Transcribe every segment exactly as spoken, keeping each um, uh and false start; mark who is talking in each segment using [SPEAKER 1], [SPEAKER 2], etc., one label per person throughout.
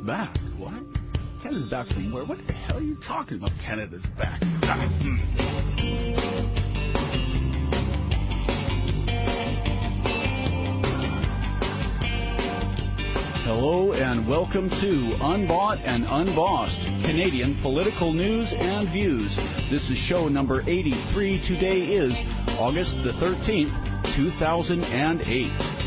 [SPEAKER 1] back. What? Canada's back from where? What the hell are you talking about? Canada's back. Hello and welcome to Unbought and Unbossed, Canadian political news and views. This is show number eighty-three. Today is August the thirteenth, two thousand eight.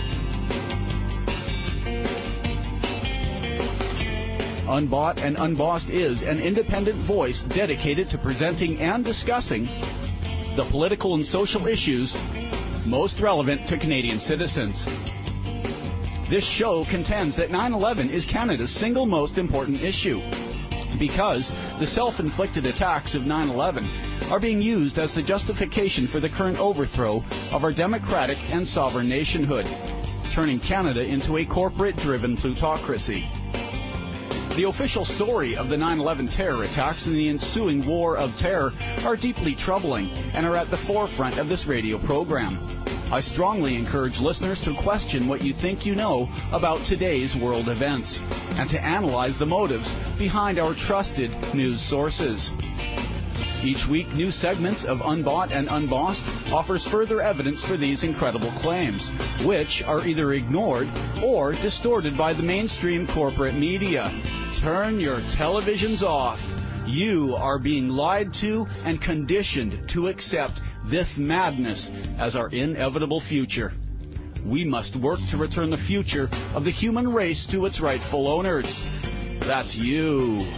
[SPEAKER 1] Unbought and Unbossed is an independent voice dedicated to presenting and discussing the political and social issues most relevant to Canadian citizens. This show contends that nine eleven is Canada's single most important issue because the self-inflicted attacks of nine eleven are being used as the justification for the current overthrow of our democratic and sovereign nationhood, turning Canada into a corporate-driven plutocracy. The official story of the nine eleven terror attacks and the ensuing war of terror are deeply troubling and are at the forefront of this radio program. I strongly encourage listeners to question what you think you know about today's world events and to analyze the motives behind our trusted news sources. Each week, new segments of Unbought and Unbossed offers further evidence for these incredible claims, which are either ignored or distorted by the mainstream corporate media. Turn your televisions off. You are being lied to and conditioned to accept this madness as our inevitable future. We must work to return the future of the human race to its rightful owners. That's you.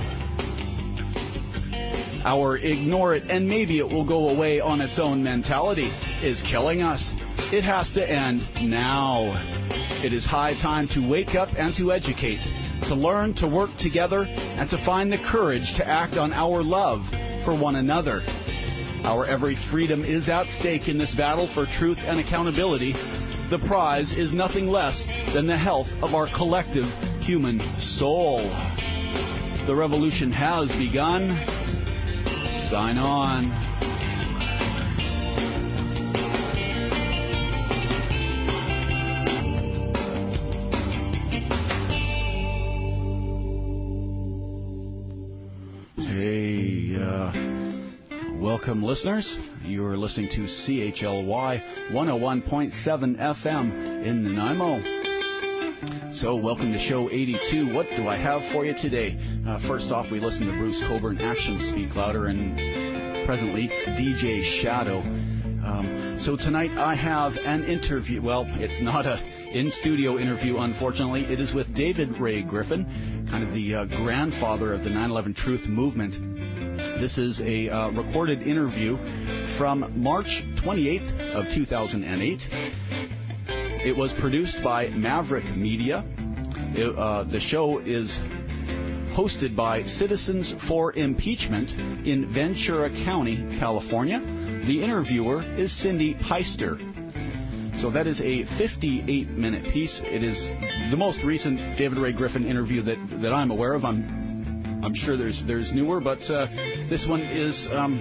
[SPEAKER 1] Our ignore it and maybe it will go away on its own mentality is killing us. It has to end now. It is high time to wake up and to educate, to learn to work together, and to find the courage to act on our love for one another. Our every freedom is at stake in this battle for truth and accountability. The prize is nothing less than the health of our collective human soul. The revolution has begun. Sign on. Welcome, listeners. You are listening to C H L Y one oh one point seven F M in Nanaimo. So, welcome to show eighty-two. What do I have for you today? Uh, first off, we listen to Bruce Cockburn, Actions Speak Louder, and presently D J Shadow. Um, so tonight I have an interview. Well, it's not a in-studio interview, unfortunately. It is with David Ray Griffin, kind of the uh, grandfather of the nine eleven Truth Movement. This is a uh, recorded interview from March twenty-eighth of two thousand eight. It was produced by Maverick Media. It, uh, the show is hosted by Citizens for Impeachment in Ventura County, California. The interviewer is Cindy Peister. So that is a fifty-eight minute piece. It is the most recent David Ray Griffin interview that, that I'm aware of. I'm I'm sure there's there's newer, but uh, this one is um,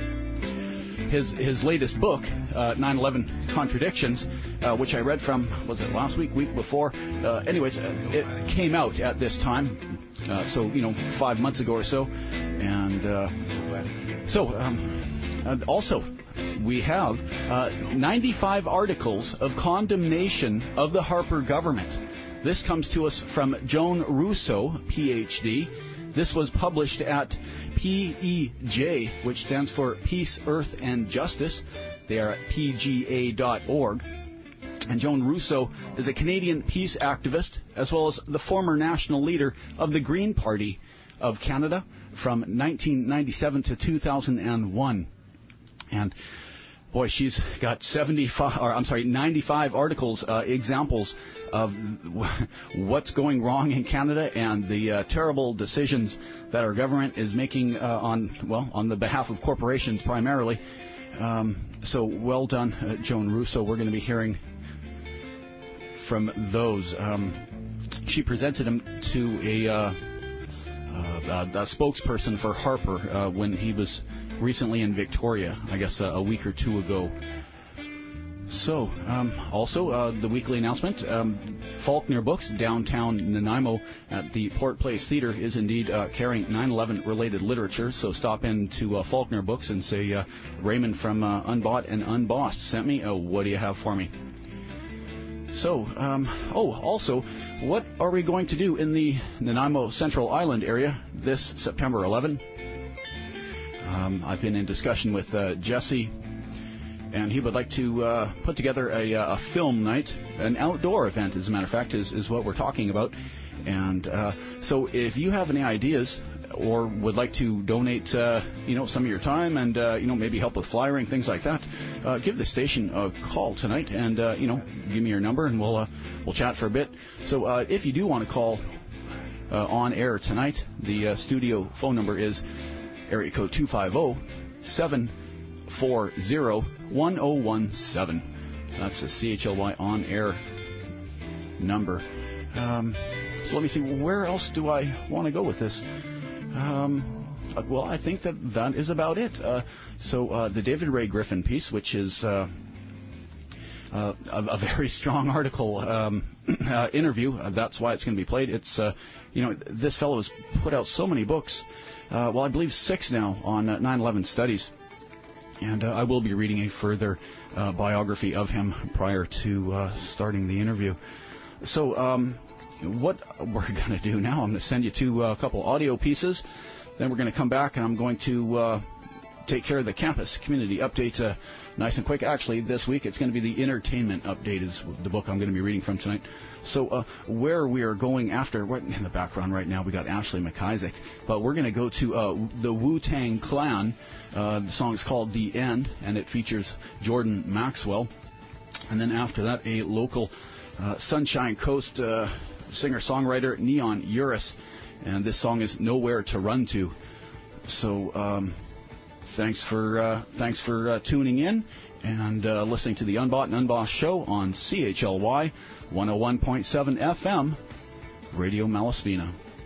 [SPEAKER 1] his his latest book, uh, nine eleven Contradictions, uh, which I read from, was it last week, week before? Uh, anyways, it came out at this time, uh, so, you know, five months ago or so. And uh, so, um, and also, we have uh, ninety-five articles of condemnation of the Harper government. This comes to us from Joan Russo, P H D. This was published at P E J, which stands for Peace, Earth, and Justice. They are at P G A dot org. And Joan Russo is a Canadian peace activist, as well as the former national leader of the Green Party of Canada from nineteen ninety-seven to two thousand one. And boy, she's got seventy-five, or I'm sorry, ninety-five articles, uh, examples of what's going wrong in Canada and the uh, terrible decisions that our government is making uh, on, well, on the behalf of corporations primarily. Um, so well done, uh, Joan Russo. We're going to be hearing from those. Um, she presented him to a, uh, uh, a spokesperson for Harper uh, when he was recently in Victoria, I guess uh, a week or two ago. So, um, also, uh, the weekly announcement, um, Faulkner Books, downtown Nanaimo at the Port Place Theatre, is indeed uh, carrying nine eleven related literature. So stop in to uh, Faulkner Books and say, uh, Raymond from uh, Unbought and Unbossed sent me. Oh, what do you have for me? So, um, oh, also, what are we going to do in the Nanaimo Central Island area this September eleventh? Um, I've been in discussion with uh, Jesse, and he would like to uh, put together a, a film night, an outdoor event, as a matter of fact, is, is what we're talking about. And uh, so if you have any ideas or would like to donate, uh, you know, some of your time and, uh, you know, maybe help with flyering, things like that, uh, give the station a call tonight and, uh, you know, give me your number and we'll, uh, we'll chat for a bit. So uh, if you do want to call uh, on air tonight, the uh, studio phone number is area code two five zero, seven four zero, one zero one seven. That's the C H L Y on air number. Um, so let me see, where else do I want to go with this? Um, well, I think that that is about it. Uh, so uh, the David Ray Griffin piece, which is uh, uh, a, a very strong article um, uh, interview, uh, that's why it's going to be played. It's uh, you know, this fellow has put out so many books. Uh, well, I believe six now on uh, nine eleven studies. And uh, I will be reading a further uh, biography of him prior to uh, starting the interview. So um, what we're going to do now, I'm going to send you to uh, a couple audio pieces. Then we're going to come back and I'm going to uh, take care of the campus community update uh, nice and quick. Actually, this week it's going to be the entertainment update is the book I'm going to be reading from tonight. So uh, where we are going after, right in the background right now, we got Ashley McIsaac. But we're going to go to uh, the Wu-Tang Clan. Uh, the song is called The End, and it features Jordan Maxwell. And then after that, a local uh, Sunshine Coast uh, singer-songwriter, Neon Uris. And this song is Nowhere to Run To. So um, thanks for uh, thanks for uh, tuning in and uh, listening to the Unbought and Unbossed show on C H L Y one oh one point seven F M, Radio Malaspina.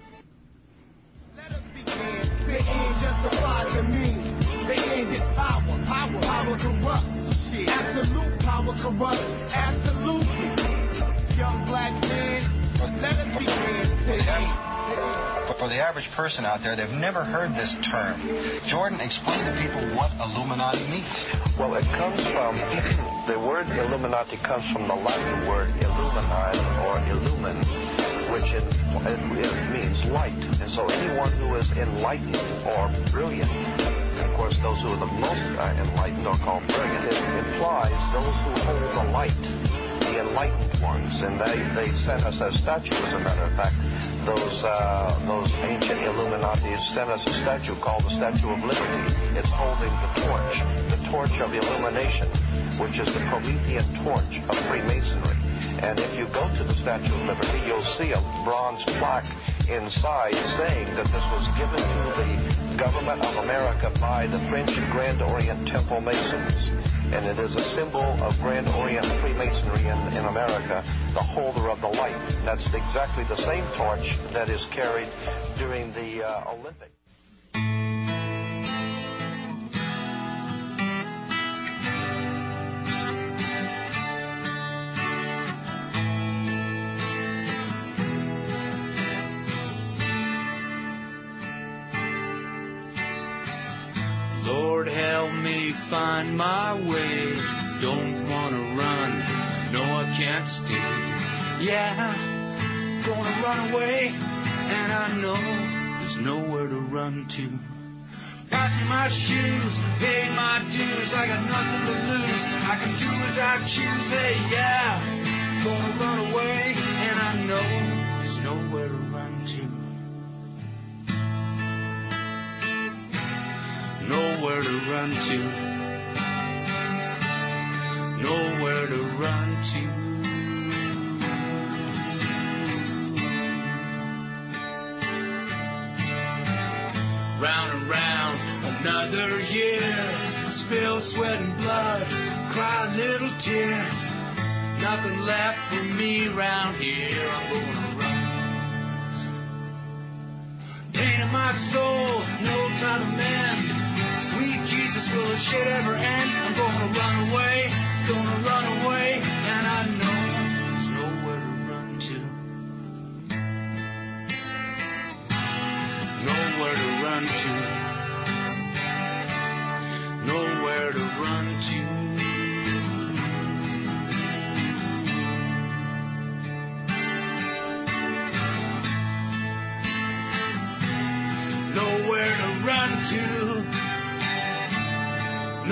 [SPEAKER 2] Let us begin. The end justifies the means. The end is power. Power. Power corrupts. Shit. Absolute power corrupts. Absolutely. Young black man, let us begin. The end.
[SPEAKER 3] For the average person out there, they've never heard this term. Jordan, explain to people what Illuminati means.
[SPEAKER 4] Well, it comes from, the word Illuminati comes from the Latin word illumini or illumin, which it, it, it means light. And so anyone who is enlightened or brilliant, and of course those who are the most uh, enlightened are called brilliant, it implies those who hold the light, the enlightened ones. And they, they sent us a statue, as a matter of fact. Those uh, those ancient Illuminatis sent us a statue called the Statue of Liberty. It's holding the torch, the torch of illumination, which is the Promethean torch of Freemasonry. And if you go to the Statue of Liberty, you'll see a bronze plaque inside saying that this was given to the government of America by the French Grand Orient Temple Masons. And it is a symbol of Grand Orient Freemasonry in, in America, the holder of the light. That's exactly the same torch that is carried during the uh, Olympics.
[SPEAKER 5] Lord, help me find my way. Don't wanna run, no I can't stay. Yeah, gonna run away, and I know there's nowhere to run to. Pass me my shoes, pay my dues, I got nothing to lose. I can do as I choose, hey yeah. Gonna run away, and I know there's nowhere to run to. Nowhere to run to. Nowhere to run to. Round and round another year. Spill sweat and blood. Cry a little tear. Nothing left for me round here. I'm gonna run. Pain in my soul. No time to mend. Sweet Jesus, will the shit ever end? I'm gonna run away, gonna run away.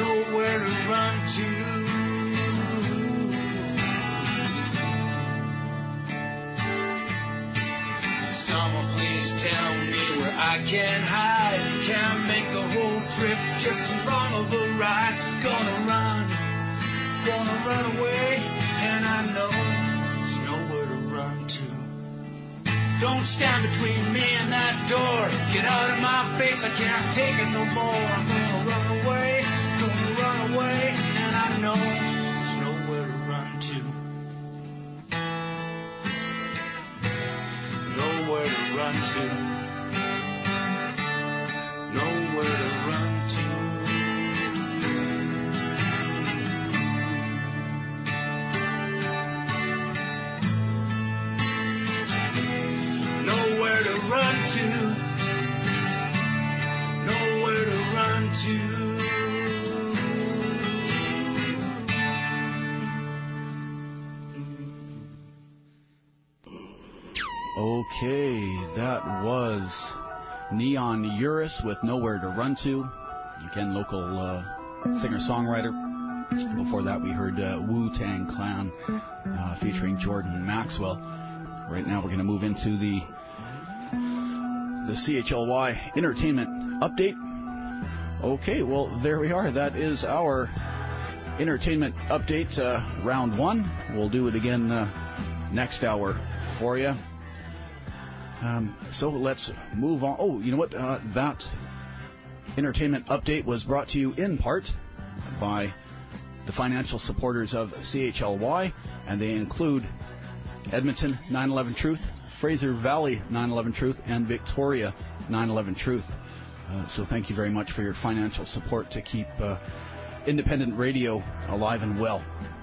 [SPEAKER 5] nowhere to run to. Someone please tell me where I can hide. Can't make the whole trip, just too long of a ride. Gonna run, gonna run away, and I know there's nowhere to run to. Don't stand between me and that door. Get out of my face, I can't take it no more. I'm gonna run away, gonna run away, and I know there's nowhere to run to. Nowhere to run to. Nowhere to run to. Nowhere to run to. Nowhere to run to.
[SPEAKER 1] Okay, that was Neon Urus with Nowhere to Run To. Again, local uh, singer-songwriter. Before that, we heard uh, Wu-Tang Clan uh, featuring Jordan Maxwell. Right now, we're going to move into the the C H L Y Entertainment Update. Okay, well, there we are. That is our Entertainment Update, uh, round one. We'll do it again uh, next hour for you. Um, so let's move on. Oh, you know what? Uh, that Entertainment Update was brought to you in part by the financial supporters of C H L Y, and they include Edmonton nine eleven Truth, Fraser Valley nine eleven Truth, and Victoria nine eleven Truth. Uh, so thank you very much for your financial support to keep uh, independent radio alive and well.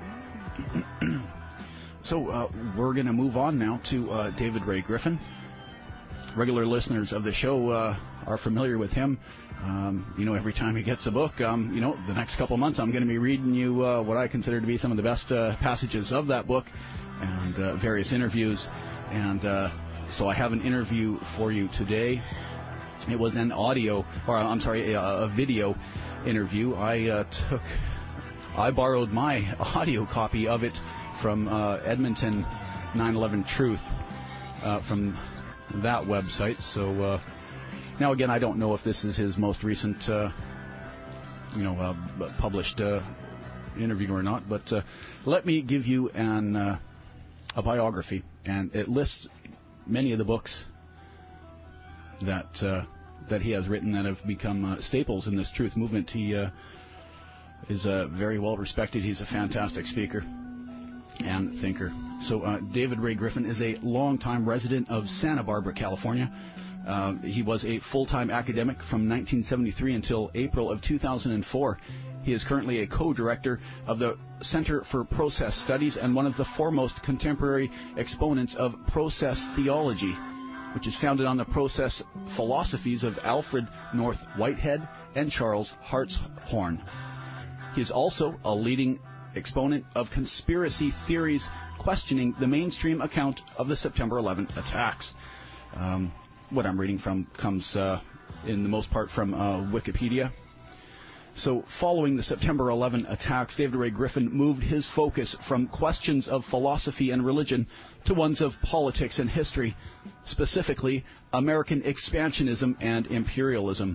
[SPEAKER 1] So uh, we're going to move on now to uh, David Ray Griffin. Regular listeners of the show uh, are familiar with him. Um, you know, every time he gets a book, um, you know, the next couple months I'm going to be reading you uh, what I consider to be some of the best uh, passages of that book and uh, various interviews. And uh, so I have an interview for you today. It was an audio, or I'm sorry, a, a video interview. I uh, took, I borrowed my audio copy of it from uh, Edmonton nine eleven Truth uh, from that website. So uh, now again, I don't know if this is his most recent, uh, you know, uh, published uh, interview or not. But uh, let me give you an uh, a biography, and it lists many of the books that uh, that he has written that have become uh, staples in this truth movement. He uh, is uh, very well respected. He's a fantastic speaker and thinker. So uh, David Ray Griffin is a longtime resident of Santa Barbara, California. Uh, he was a full-time academic from nineteen seventy-three until April of two thousand four. He is currently a co-director of the Center for Process Studies and one of the foremost contemporary exponents of process theology, which is founded on the process philosophies of Alfred North Whitehead and Charles Hartshorne. He is also a leading exponent of conspiracy theories questioning the mainstream account of the September eleventh attacks. Um, what I'm reading from comes uh, in the most part from uh, Wikipedia. So following the September eleventh attacks, David Ray Griffin moved his focus from questions of philosophy and religion to ones of politics and history, specifically American expansionism and imperialism.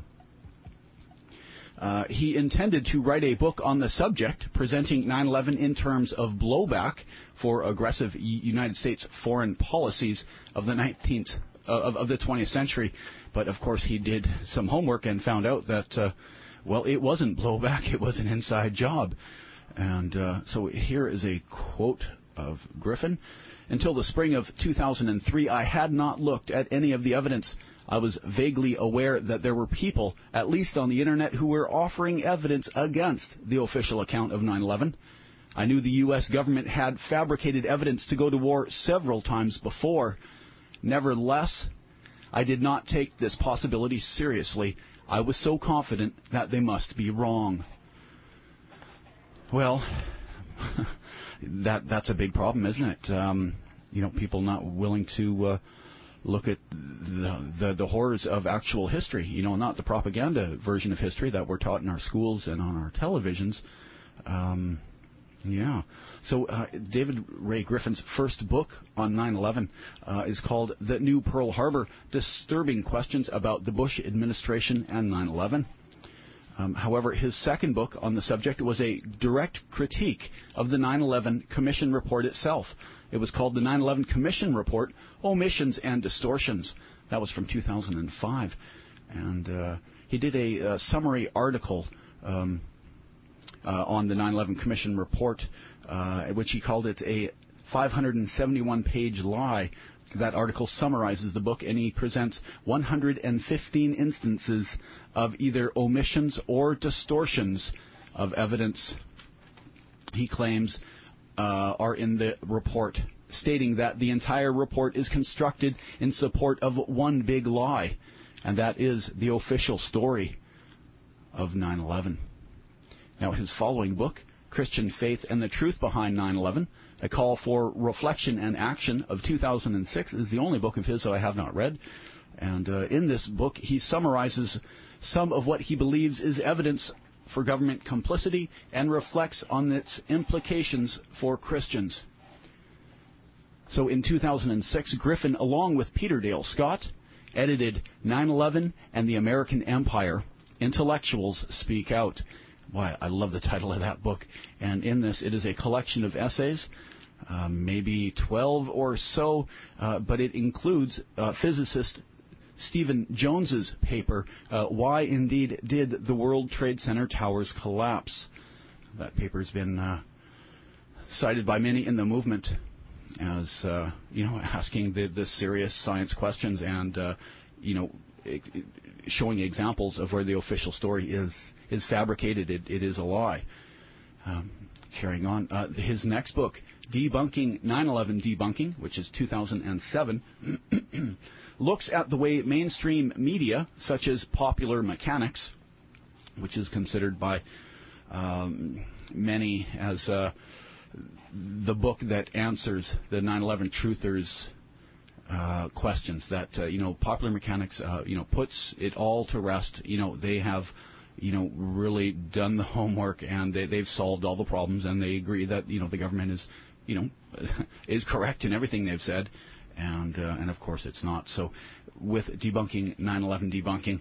[SPEAKER 1] Uh, he intended to write a book on the subject, presenting nine eleven in terms of blowback for aggressive United States foreign policies of the nineteenth uh, of, of the twentieth century. But of course, he did some homework and found out that uh, well, it wasn't blowback; it was an inside job. And uh, so here is a quote of Griffin. Until the spring of two thousand three, I had not looked at any of the evidence. I was vaguely aware that there were people, at least on the internet, who were offering evidence against the official account of nine eleven. I knew the U S government had fabricated evidence to go to war several times before. Nevertheless, I did not take this possibility seriously. I was so confident that they must be wrong. Well, that that's a big problem, isn't it? Um, you know, people not willing to uh, look at the, the the horrors of actual history. You know, not the propaganda version of history that we're taught in our schools and on our televisions. Um, yeah. So uh, David Ray Griffin's first book on nine eleven uh, is called The New Pearl Harbor: Disturbing Questions About the Bush Administration and nine eleven. Um, however, his second book on the subject was a direct critique of the nine eleven Commission report itself. It was called the nine eleven Commission Report, Omissions and Distortions. That was from two thousand five. And uh, he did a, a summary article um, uh, on the nine eleven Commission Report, uh, which he called it a five hundred seventy-one page lie. That article summarizes the book, and he presents one hundred fifteen instances of either omissions or distortions of evidence he claims uh, are in the report, stating that the entire report is constructed in support of one big lie, and that is the official story of nine eleven. Now, his following book, Christian Faith and the Truth Behind nine eleven, A Call for Reflection and Action of two thousand six, is the only book of his that I have not read. And uh, in this book, he summarizes some of what he believes is evidence for government complicity and reflects on its implications for Christians. So in two thousand six, Griffin, along with Peter Dale Scott, edited nine eleven and the American Empire, Intellectuals Speak Out. Why, I love the title of that book. And in this, it is a collection of essays, uh, maybe twelve or so, uh, but it includes uh, physicist Stephen Jones's paper, uh, Why Indeed Did the World Trade Center Towers Collapse? That paper has been uh, cited by many in the movement as, uh, you know, asking the, the serious science questions and, uh, you know, it, it, showing examples of where the official story is is fabricated. It, it is a lie. Um, carrying on. Uh, his next book, Debunking nine eleven Debunking, which is two thousand seven, looks at the way mainstream media, such as Popular Mechanics, which is considered by um, many as uh, the book that answers the nine eleven truthers' uh, questions. That uh, you know, Popular Mechanics, uh, you know, puts it all to rest. You know, they have, you know, really done the homework, and they, they've solved all the problems, and they agree that, you know, the government is, you know, is correct in everything they've said, and uh, and of course it's not. So, with debunking nine eleven debunking,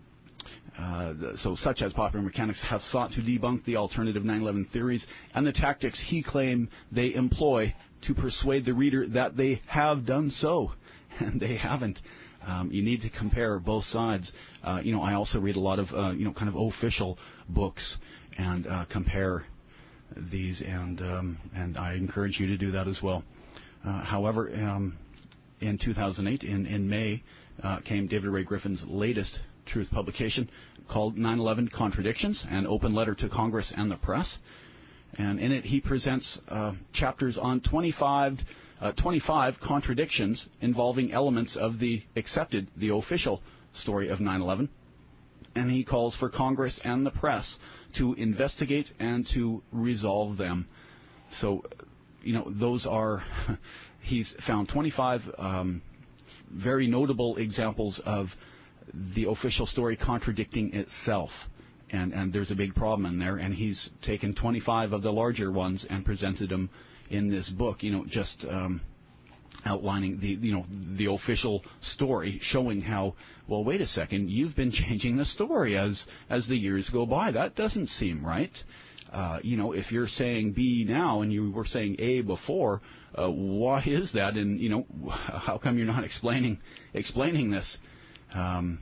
[SPEAKER 1] uh, the, so such as Popular Mechanics have sought to debunk the alternative nine eleven theories and the tactics he claim they employ to persuade the reader that they have done so, and they haven't. Um, you need to compare both sides. Uh, you know, I also read a lot of, uh, you know, kind of official books and uh, compare these, and um, and I encourage you to do that as well. Uh, however, um, in two thousand eight, in, in May, uh, came David Ray Griffin's latest truth publication called nine eleven Contradictions, an open letter to Congress and the press. And in it, he presents uh, chapters on twenty-five Uh, twenty-five contradictions involving elements of the accepted, the official story of nine eleven, and he calls for Congress and the press to investigate and to resolve them. So, you know, those are, he's found twenty-five um, very notable examples of the official story contradicting itself. And, and there's a big problem in there, and he's taken twenty-five of the larger ones and presented them in this book, you know, just um, outlining the, you know, the official story, showing how, well, wait a second, you've been changing the story as as the years go by. That doesn't seem right. Uh, you know, if you're saying B now and you were saying A before, uh, why is that? And, you know, how come you're not explaining explaining this? Um,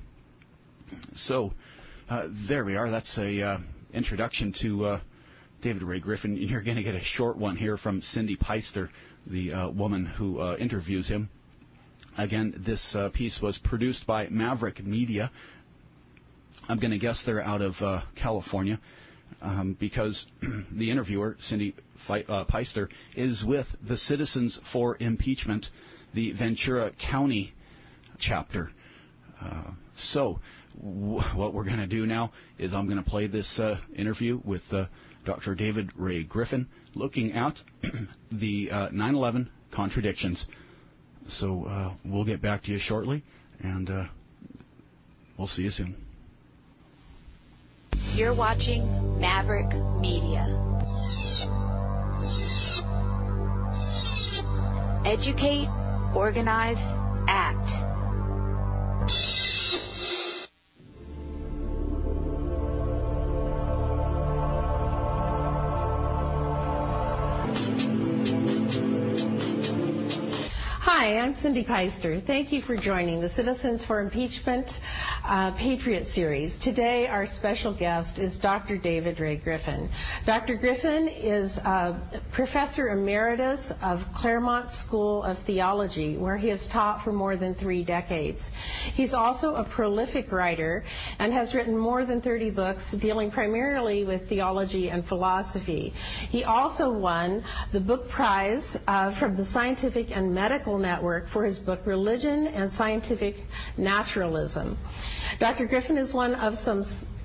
[SPEAKER 1] so uh, there we are. That's a uh, introduction to Uh, David Ray Griffin. You're going to get a short one here from Cindy Peister, the uh, woman who uh, interviews him. Again, this uh, piece was produced by Maverick Media. I'm going to guess they're out of uh, California um, because the interviewer, Cindy Fe- uh, Peister, is with the Citizens for Impeachment, the Ventura County chapter. Uh, so w- what we're going to do now is I'm going to play this uh, interview with uh, Doctor David Ray Griffin, looking at the uh, nine eleven contradictions. so uh, we'll get back to you shortly, and uh, we'll see you soon.
[SPEAKER 6] You're watching Maverick Media. Educate, organize, act.
[SPEAKER 7] Hi, I'm Cindy Peister. Thank you for joining the Citizens for Impeachment uh, Patriot Series. Today, our special guest is Doctor David Ray Griffin. Doctor Griffin is uh, Professor Emeritus of Claremont School of Theology, where he has taught for more than three decades. He's also a prolific writer and has written more than thirty books dealing primarily with theology and philosophy. He also won the book prize uh, from the Scientific and Medical Network for his book Religion and Scientific Naturalism. Doctor Griffin is one of some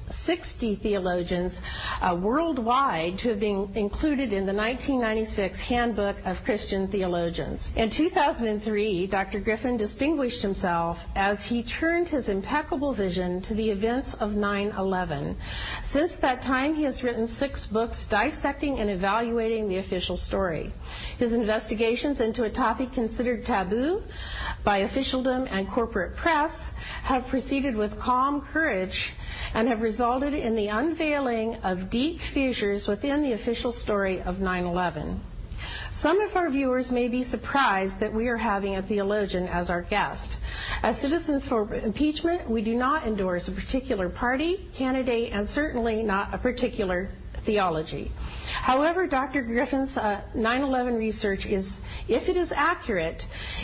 [SPEAKER 7] sixty theologians uh, worldwide to have been included in the nineteen ninety-six Handbook of Christian Theologians. In two thousand three, Doctor Griffin distinguished himself as he turned his impeccable vision to the events of nine eleven. Since that time, he has written six books dissecting and evaluating the official story. His investigations into a topic considered taboo by officialdom and corporate press have proceeded with calm courage and have resulted in the unveiling of deep fissures within the official story of nine eleven. Some of our viewers may be surprised that we are having a theologian as our guest. As Citizens for Impeachment, we do not endorse a particular party, candidate, and certainly not a particular theology. However, Doctor Griffin's uh, nine eleven research is, if it is accurate,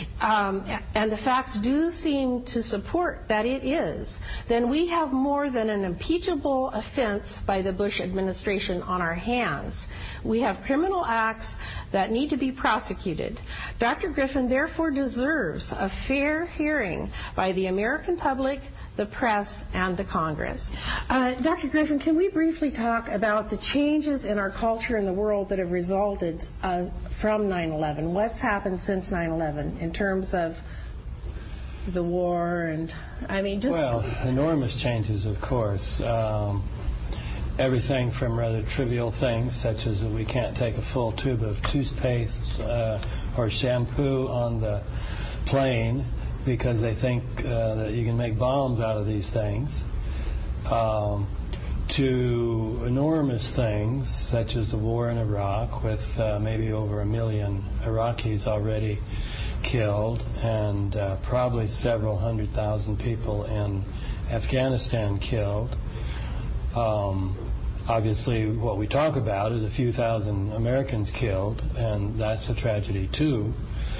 [SPEAKER 7] um, and the facts do seem to support that it is, then we have more than an impeachable offense by the Bush administration on our hands. We have criminal acts that need to be prosecuted. Doctor Griffin therefore deserves a fair hearing by the American public, the press, and the Congress. Uh, Doctor Griffin, can we briefly talk about the changes in our culture and the world that have resulted uh, from nine eleven? What's happened since nine eleven in terms of the war and, I mean, just...
[SPEAKER 8] Well, enormous changes, of course. Um, everything from rather trivial things, such as that we can't take a full tube of toothpaste uh, or shampoo on the plane because they think uh, that you can make bombs out of these things, um, to enormous things such as the war in Iraq with uh, maybe over a million Iraqis already killed and uh, probably several hundred thousand people in Afghanistan killed. Um, obviously what we talk about is a few thousand Americans killed, and that's a tragedy too.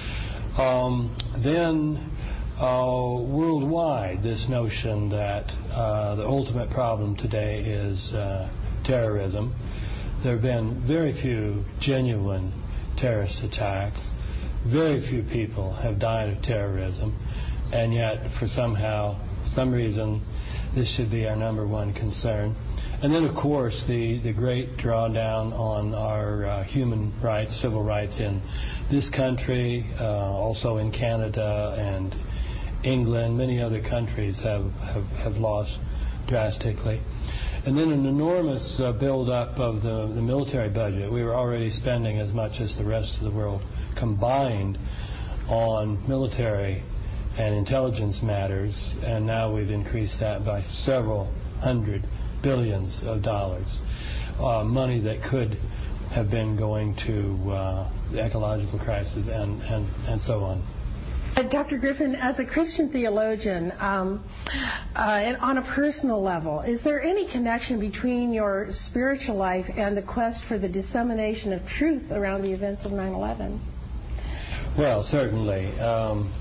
[SPEAKER 8] Um, then Uh, worldwide, this notion that uh, the ultimate problem today is uh, terrorism. There have been very few genuine terrorist attacks. Very few people have died of terrorism, and yet for somehow, some reason, this should be our number one concern. And then, of course, the, the great drawdown on our uh, human rights, civil rights in this country, uh, also in Canada and England, many other countries have, have, have lost drastically. And then an enormous uh, build-up of the, the military budget. We were already spending as much as the rest of the world combined on military and intelligence matters, and now we've increased that by several hundred billions of dollars, uh, money that could have been going to uh, the ecological crisis and, and, and so on.
[SPEAKER 7] Uh, Doctor Griffin, as a Christian theologian, um, uh, and on a personal level, is there any connection between your spiritual life and the quest for the dissemination of truth around the events of nine eleven?
[SPEAKER 8] Well, certainly. Um,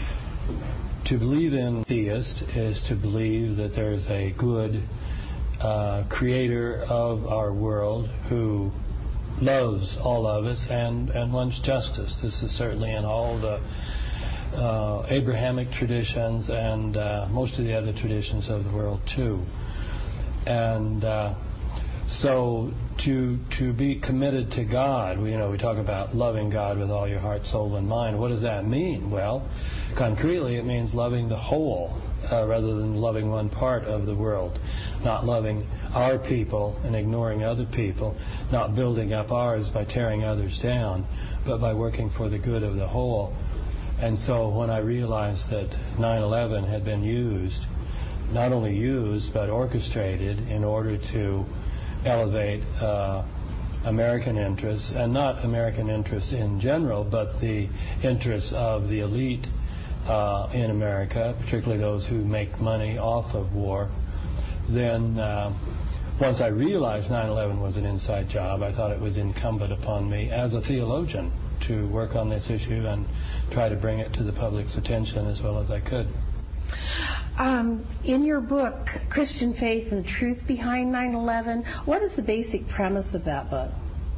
[SPEAKER 8] to believe in theist is to believe that there's a good uh, creator of our world who loves all of us and, and wants justice. This is certainly in all the Uh, Abrahamic traditions and uh, most of the other traditions of the world too. And uh, So to to be committed to God, we, you know, we talk about loving God with all your heart, soul, and mind. What does that mean? Well, concretely, it means loving the whole uh, rather than loving one part of the world, not loving our people and ignoring other people, not building up ours by tearing others down, but by working for the good of the whole. And so when I realized that nine eleven had been used, not only used, but orchestrated in order to elevate uh, American interests, and not American interests in general, but the interests of the elite uh, in America, particularly those who make money off of war, then uh, once I realized nine eleven was an inside job, I thought it was incumbent upon me as a theologian to work on this issue and try to bring it to the public's attention as well as I could.
[SPEAKER 7] Um, in your book, Christian Faith and the Truth Behind nine eleven, what is the basic premise of that book?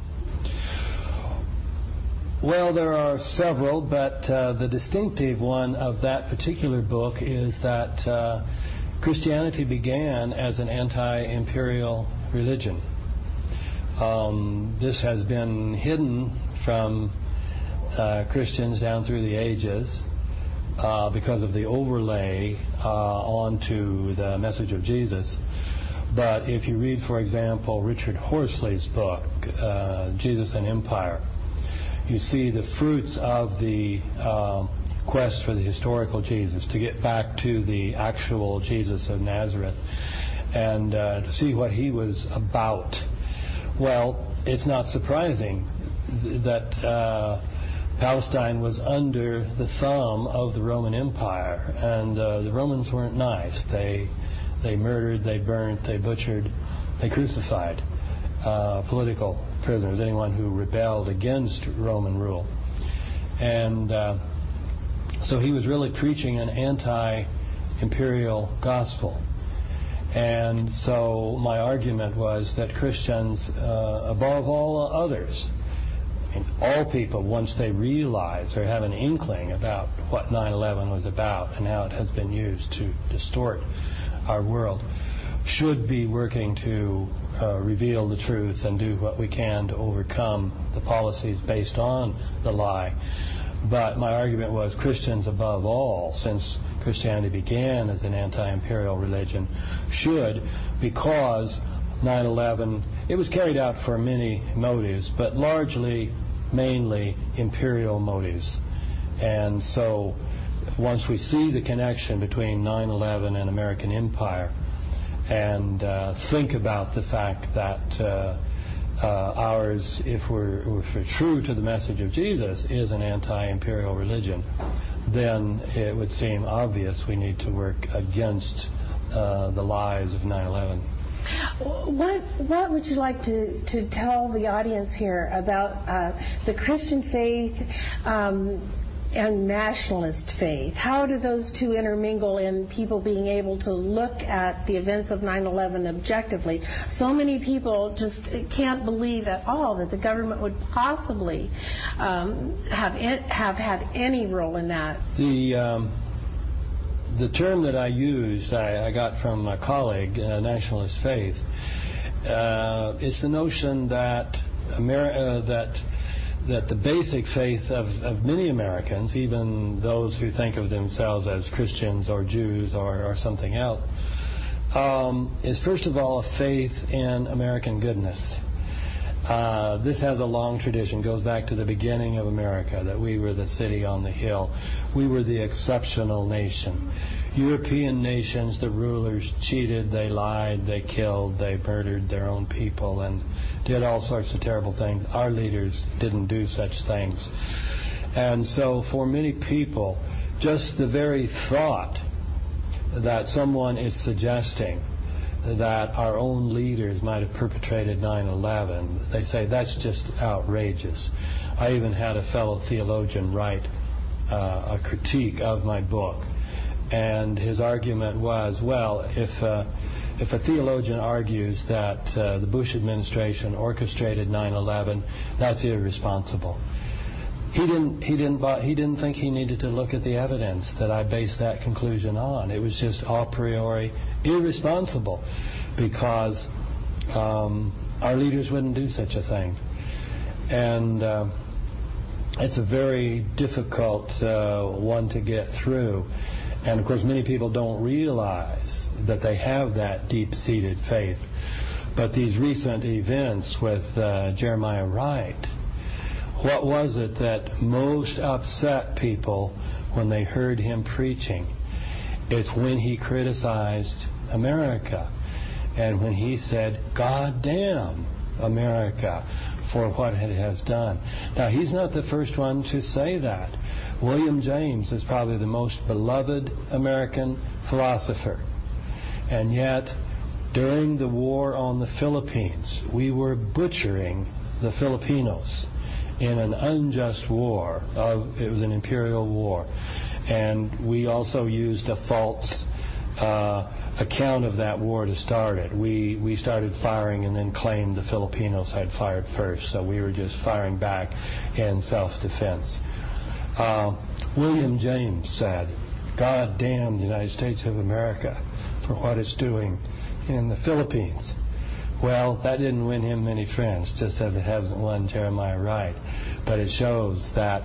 [SPEAKER 8] Well, there are several, but uh, the distinctive one of that particular book is that uh, Christianity began as an anti-imperial religion. Um, this has been hidden from uh, Christians down through the ages uh, because of the overlay uh, onto the message of Jesus. But if you read, for example, Richard Horsley's book, uh, Jesus and Empire, you see the fruits of the uh, quest for the historical Jesus, to get back to the actual Jesus of Nazareth and uh, to see what he was about. Well, it's not surprising that uh, Palestine was under the thumb of the Roman Empire, and uh, the Romans weren't nice. They they murdered, they burnt, they butchered, they crucified uh, political prisoners, anyone who rebelled against Roman rule. And uh, so he was really preaching an anti-imperial gospel. And so my argument was that Christians, uh, above all others, I mean, all people, once they realize or have an inkling about what nine eleven was about and how it has been used to distort our world, should be working to uh, reveal the truth and do what we can to overcome the policies based on the lie. But my argument was Christians above all, since Christianity began as an anti-imperial religion, should, because nine eleven, it was carried out for many motives, but largely, mainly, imperial motives. And so once we see the connection between nine eleven and American empire, and uh, think about the fact that uh, uh, ours, if we're, if we're true to the message of Jesus, is an anti-imperial religion, then it would seem obvious we need to work against uh, the lies of nine eleven.
[SPEAKER 7] What what would you like to, to tell the audience here about uh, the Christian faith um, and nationalist faith? How do those two intermingle in people being able to look at the events of nine eleven objectively? So many people just can't believe at all that the government would possibly um, have have had any role in that.
[SPEAKER 8] The um, the term that I used, I, I got from a colleague, uh, nationalist faith. Uh, it's the notion that Ameri- uh, that that the basic faith of, of many Americans, even those who think of themselves as Christians or Jews or, or something else, um, is first of all a faith in American goodness. Uh, this has a long tradition, goes back to the beginning of America, that we were the city on the hill. We were the exceptional nation. European nations, the rulers cheated, they lied, they killed, they murdered their own people and did all sorts of terrible things. Our leaders didn't do such things. And so for many people, just the very thought that someone is suggesting that our own leaders might have perpetrated nine eleven, they say that's just outrageous. I even had a fellow theologian write uh, a critique of my book, and his argument was, well, if uh, if a theologian argues that uh, the Bush administration orchestrated nine eleven, that's irresponsible. He didn't. He didn't. He didn't think he needed to look at the evidence that I based that conclusion on. It was just a priori irresponsible, because um, our leaders wouldn't do such a thing. And uh, it's a very difficult uh, one to get through. And, of course, many people don't realize that they have that deep-seated faith. But these recent events with uh, Jeremiah Wright, what was it that most upset people when they heard him preaching? It's when he criticized America and when he said, God damn America for what it has done. Now, he's not the first one to say that. William James is probably the most beloved American philosopher. And yet, during the war on the Philippines, we were butchering the Filipinos in an unjust war. Of, it was an imperial war. And we also used a false uh, account of that war to start it. We, we started firing and then claimed the Filipinos had fired first. So we were just firing back in self-defense. Uh, William James said, God damn the United States of America for what it's doing in the Philippines. Well, that didn't win him many friends, just as it hasn't won Jeremiah Wright. But it shows that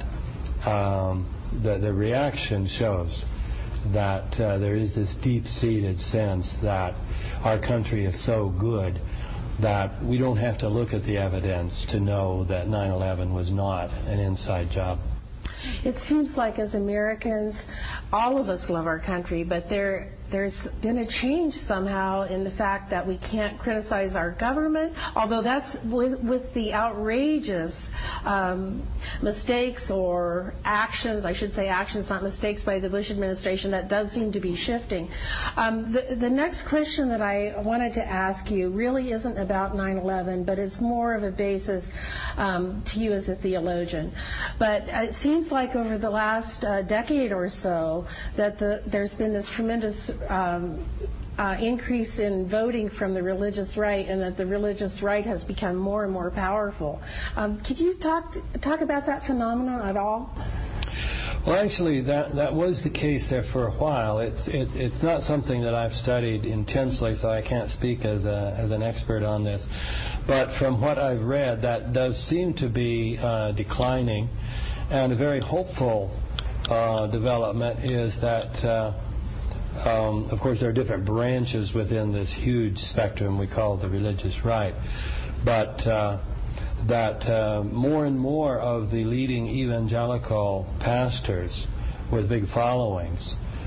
[SPEAKER 8] um, the, the reaction shows that uh, there is this deep-seated sense that our country is so good that we don't have to look at the evidence to know that nine eleven was not an inside job.
[SPEAKER 7] It seems like as Americans, all of us love our country, but there there's been a change somehow in the fact that we can't criticize our government, although that's with, with the outrageous um, mistakes or actions, I should say actions, not mistakes, by the Bush administration, that does seem to be shifting. Um, the, the next question that I wanted to ask you really isn't about nine eleven, but it's more of a basis um, to you as a theologian. But it seems like over the last uh, decade or so that the, there's been this tremendous Um, uh, increase in voting from the religious right, and that the religious right has become more and more powerful. Um, could you talk talk about that phenomenon at all?
[SPEAKER 8] Well, actually, that that was the case there for a while. It's it's it's not something that I've studied intensely, so I can't speak as a as an expert on this. But from what I've read, that does seem to be uh, declining, and a very hopeful uh, development is that. Uh, Um, of course, there are different branches within this huge spectrum we call the religious right, but uh, that uh, more and more of the leading evangelical pastors with big followings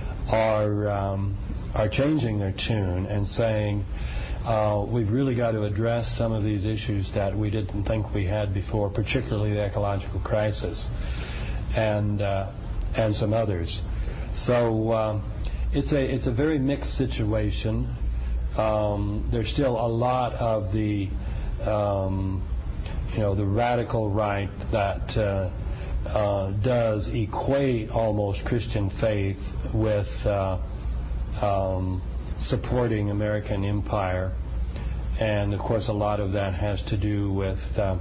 [SPEAKER 8] are um, are changing their tune and saying uh, we've really got to address some of these issues that we didn't think we had before, particularly the ecological crisis and uh, and some others. So. Um, It's a it's a very mixed situation. Um, there's still a lot of the um, you know the radical right that uh, uh, does equate almost Christian faith with uh, um, supporting American empire, and of course a lot of that has to do with uh,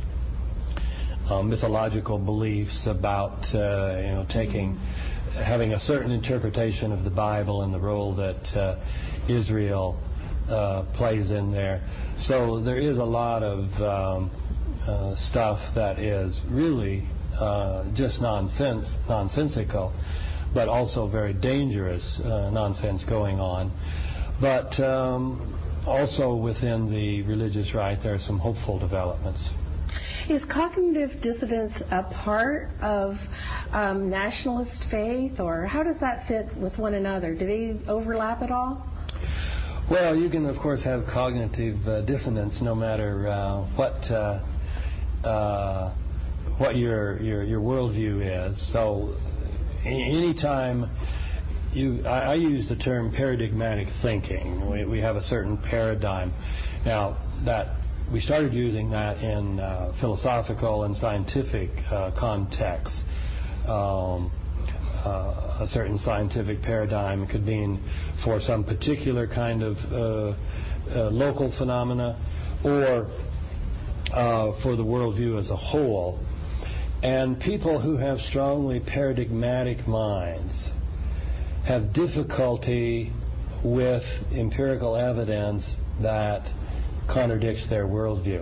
[SPEAKER 8] uh, mythological beliefs about uh, you know taking. having a certain interpretation of the Bible and the role that uh, Israel uh, plays in there. So there is a lot of um, uh, stuff that is really uh, just nonsense, nonsensical, but also very dangerous uh, nonsense going on. But um, also within the religious right, there are some hopeful developments.
[SPEAKER 7] Is cognitive dissonance a part of um, nationalist faith, or how does that fit with one another? Do they overlap at all?
[SPEAKER 8] Well, you can, of course, have cognitive uh, dissonance no matter uh, what uh, uh, what your, your your worldview is. So, any time you, I, I use the term paradigmatic thinking. We, we have a certain paradigm. Now that. We started using that in uh, philosophical and scientific uh, contexts. Um, uh, a certain scientific paradigm could mean for some particular kind of uh, uh, local phenomena, or uh, for the worldview as a whole. And people who have strongly paradigmatic minds have difficulty with empirical evidence that contradicts their worldview.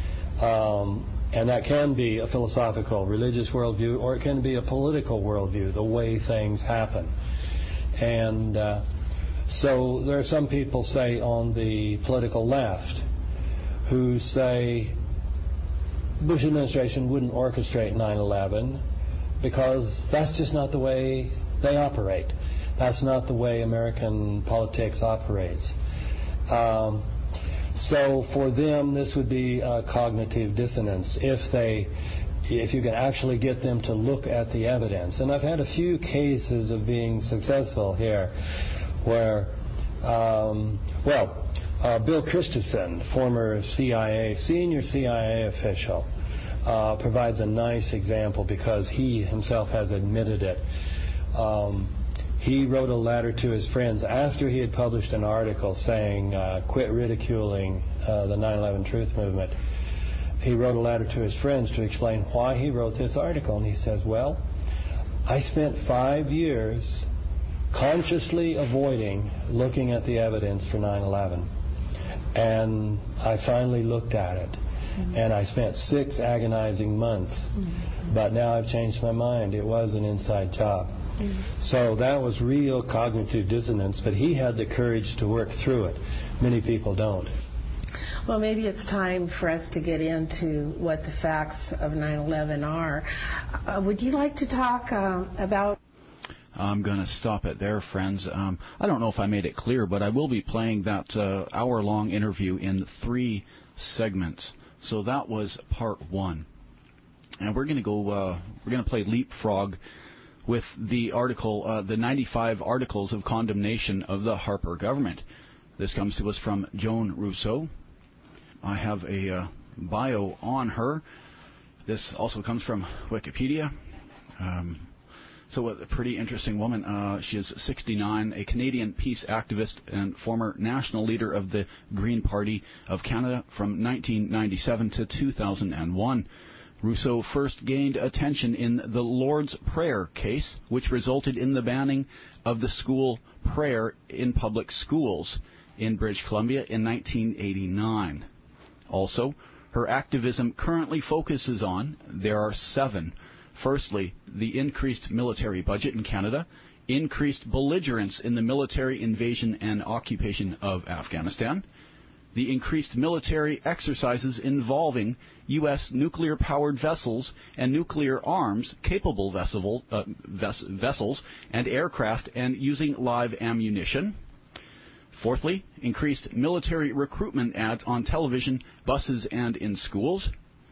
[SPEAKER 8] Um, and that can be a philosophical, religious worldview, or it can be a political worldview, the way things happen. And uh, so there are some people, say, on the political left who say Bush administration wouldn't orchestrate nine eleven because that's just not the way they operate. That's not the way American politics operates. Um, so for them, this would be a cognitive dissonance if they, if you can actually get them to look at the evidence. And I've had a few cases of being successful here where, um, well, uh, Bill Christensen, former C I A, senior C I A official, uh, provides a nice example because he himself has admitted it. Um, He wrote a letter to his friends after he had published an article saying, uh, quit ridiculing uh, the nine eleven Truth Movement. He wrote a letter to his friends to explain why he wrote this article. And he says, well, I spent five years consciously avoiding looking at the evidence for nine eleven. And I finally looked at it. Mm-hmm. And I spent six agonizing months. Mm-hmm. But now I've changed my mind. It was an inside job. Mm-hmm. So that was real cognitive dissonance, but he had the courage to work through it. Many people don't.
[SPEAKER 7] Well, maybe it's time for us to get into what the facts of nine eleven are. Uh, would you like to talk uh, about...
[SPEAKER 1] I'm going to stop it there, friends. Um, I don't know if I made it clear, but I will be playing that uh, hour-long interview in three segments. So that was part one. And we're going to go, uh, we're going to play Leapfrog with the article, uh, the ninety-five Articles of Condemnation of the Harper Government. This comes to us from Joan Rousseau. I have a uh, bio on her. This also comes from Wikipedia. Um, so a pretty interesting woman. Uh, she is sixty-nine, a Canadian peace activist and former national leader of the Green Party of Canada from nineteen ninety-seven to two thousand one. Rousseau first gained attention in the Lord's Prayer case, which resulted in the banning of the school prayer in public schools in British Columbia in nineteen eighty-nine. Also, her activism currently focuses on, there are seven. Firstly, the increased military budget in Canada, increased belligerence in the military invasion and occupation of Afghanistan, the increased military exercises involving U S nuclear-powered vessels and nuclear arms-capable vessel, uh, ves- vessels and aircraft and using live ammunition. Fourthly, increased military recruitment ads on television, buses, and in schools.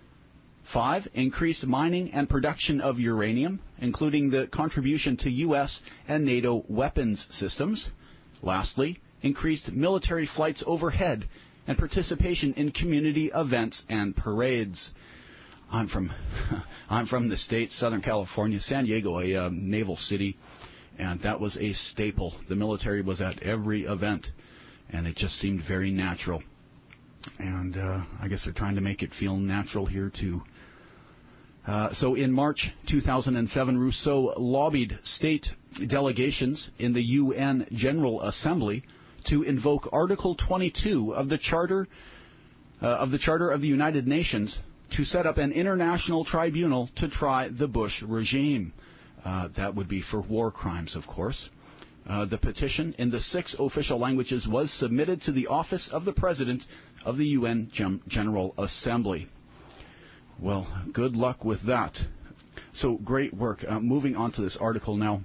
[SPEAKER 1] Five, increased mining and production of uranium, including the contribution to U S and NATO weapons systems. Lastly, increased military flights overhead and participation in community events and parades. I'm from I'm from the States, Southern California, San Diego, a uh, naval city, and that was a staple. The military was at every event, and it just seemed very natural. And uh, I guess they're trying to make it feel natural here, too. Uh, so in March two thousand seven, Rousseau lobbied state delegations in the U N General Assembly to invoke Article twenty-two of the Charter uh, of the Charter of the United Nations to set up an international tribunal to try the Bush regime. Uh, that would be for war crimes, of course. Uh, the petition in the six official languages was submitted to the Office of the President of the U N Gen- General Assembly. Well, good luck with that. So great work. Uh, moving on to this article now.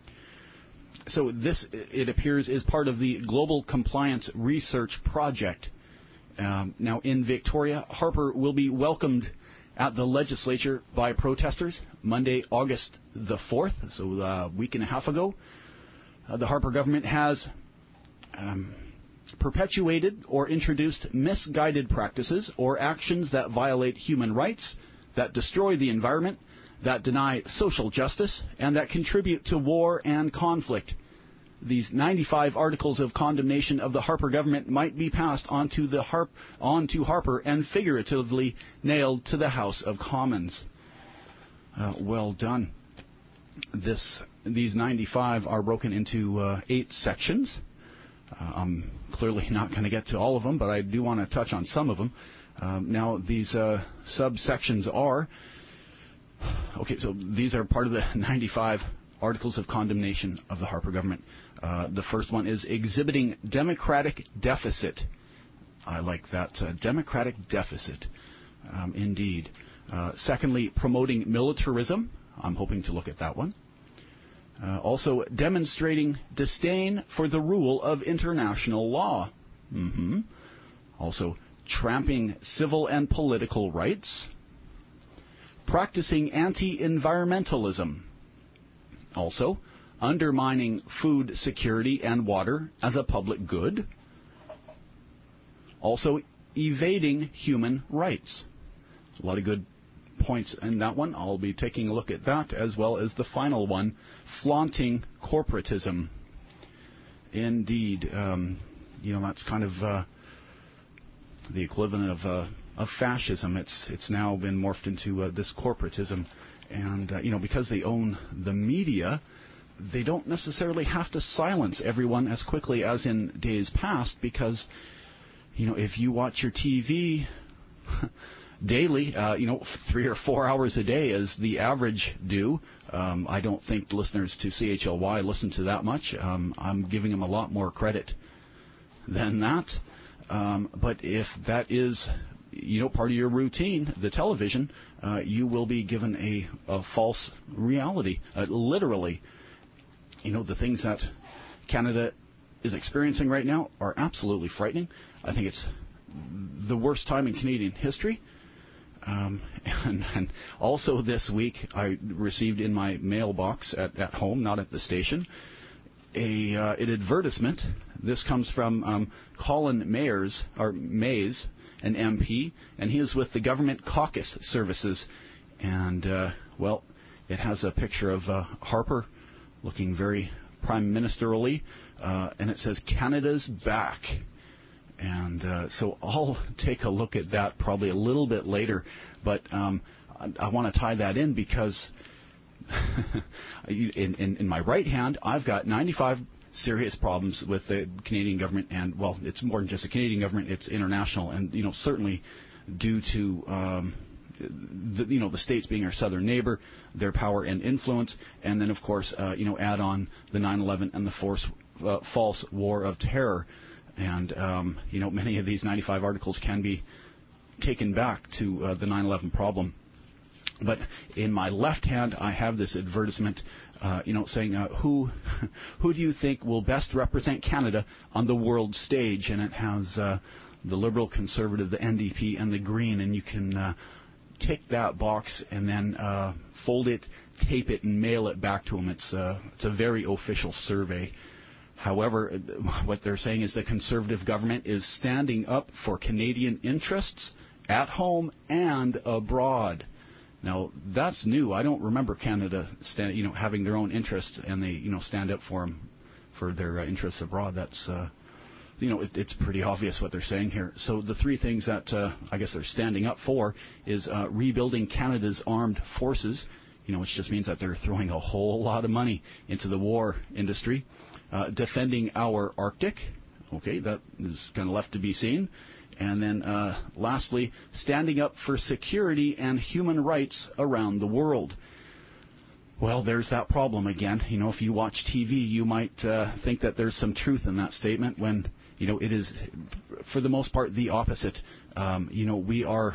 [SPEAKER 1] So this, it appears, is part of the Global Compliance Research Project. Um, now, in Victoria, Harper will be welcomed at the legislature by protesters Monday, August the fourth, so a week and a half ago. Uh, the Harper government has um, perpetuated or introduced misguided practices or actions that violate human rights, that destroy the environment, that deny social justice, and that contribute to war and conflict. These ninety-five articles of condemnation of the Harper government might be passed on to, the Harp, on to Harper and figuratively nailed to the House of Commons. Uh, well done. This, these ninety-five are broken into uh, eight sections. Uh, I'm clearly not going to get to all of them, but I do want to touch on some of them. Um, now, these uh, subsections are, okay, so these are part of the ninety-five articles of condemnation of the Harper government. Uh, the first one is exhibiting democratic deficit. I like that, uh, democratic deficit, um, indeed. Uh, secondly, promoting militarism. I'm hoping to look at that one. Uh, also, demonstrating disdain for the rule of international law. Mm-hmm. Also, tramping civil and political rights. Practicing anti-environmentalism. Also, undermining food security and water as a public good. Also, evading human rights. A lot of good points in that one. I'll be taking a look at that, as well as the final one, flaunting corporatism. Indeed. Um, you know, that's kind of uh, the equivalent of uh, of fascism. It's it's now been morphed into uh, this corporatism. And, uh, you know, because they own the media, they don't necessarily have to silence everyone as quickly as in days past, because, you know, if you watch your T V daily, uh, you know, three or four hours a day as the average do, um, I don't think listeners to C H L Y listen to that much. Um, I'm giving them a lot more credit than that. Um, but if that is, you know, part of your routine, the television, uh, you will be given a, a false reality. Uh, literally, you know, the things that Canada is experiencing right now are absolutely frightening. I think it's the worst time in Canadian history. Um, and, and also this week, I received in my mailbox at, at home, not at the station, a uh, an advertisement. This comes from um, Colin Mayers, or Mays, an M P, and he is with the Government Caucus Services. And, uh, well, it has a picture of uh, Harper looking very prime ministerly, uh, and it says, Canada's back. And uh, so I'll take a look at that probably a little bit later, but um, I, I want to tie that in because in, in, in my right hand, I've got ninety-five serious problems with the Canadian government, and, well, it's more than just the Canadian government, it's international, and, you know, certainly due to, um, the, you know, the States being our southern neighbor, their power and influence, and then, of course, uh, you know, add on the nine eleven and the force, uh, false war of terror. And, um, you know, many of these ninety-five articles can be taken back to uh, the nine eleven problem. But in my left hand, I have this advertisement, uh, you know, saying, uh, who who do you think will best represent Canada on the world stage? And it has uh, the Liberal, Conservative, the N D P, and the Green. And you can uh, tick that box and then uh, fold it, tape it, and mail it back to them. It's, uh, it's a very official survey. However, what they're saying is the Conservative government is standing up for Canadian interests at home and abroad. Now, that's new. I don't remember Canada stand, you know, having their own interests and they, you know, stand up for them, for their uh, interests abroad. That's, uh, you know, it, it's pretty obvious what they're saying here. So the three things that uh, I guess they're standing up for is uh, rebuilding Canada's armed forces, you know, which just means that they're throwing a whole lot of money into the war industry. Uh, defending our Arctic. Okay, that is kind of left to be seen. And then uh, lastly, standing up for security and human rights around the world. Well, there's that problem again. You know, if you watch T V, you might uh, think that there's some truth in that statement when, you know, it is, for the most part, the opposite. Um, you know, we are,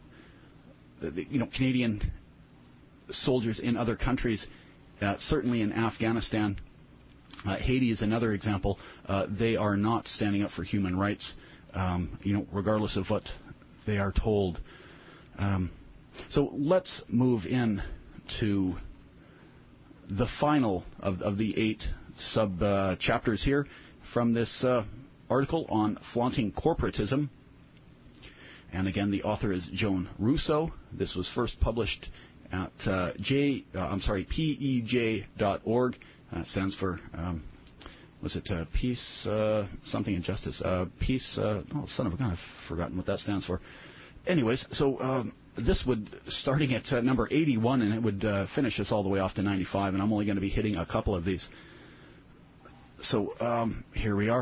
[SPEAKER 1] you know, Canadian soldiers in other countries, uh, certainly in Afghanistan, Uh, Haiti is another example. Uh, they are not standing up for human rights, um, you know, regardless of what they are told. Um, so let's move in to the final of, of the eight sub uh, chapters here from this uh, article on flaunting corporatism. And again, the author is Joan Russo. This was first published at uh, J. Uh, I'm sorry, P E J dot org. Uh, stands for, um, was it uh, Peace, uh, something and Justice? Uh, peace, uh, oh, son of a gun, I've forgotten what that stands for. Anyways, so um, this would, starting at uh, number eighty-one, and it would uh, finish us all the way off to ninety-five, and I'm only going to be hitting a couple of these. So um, here we are.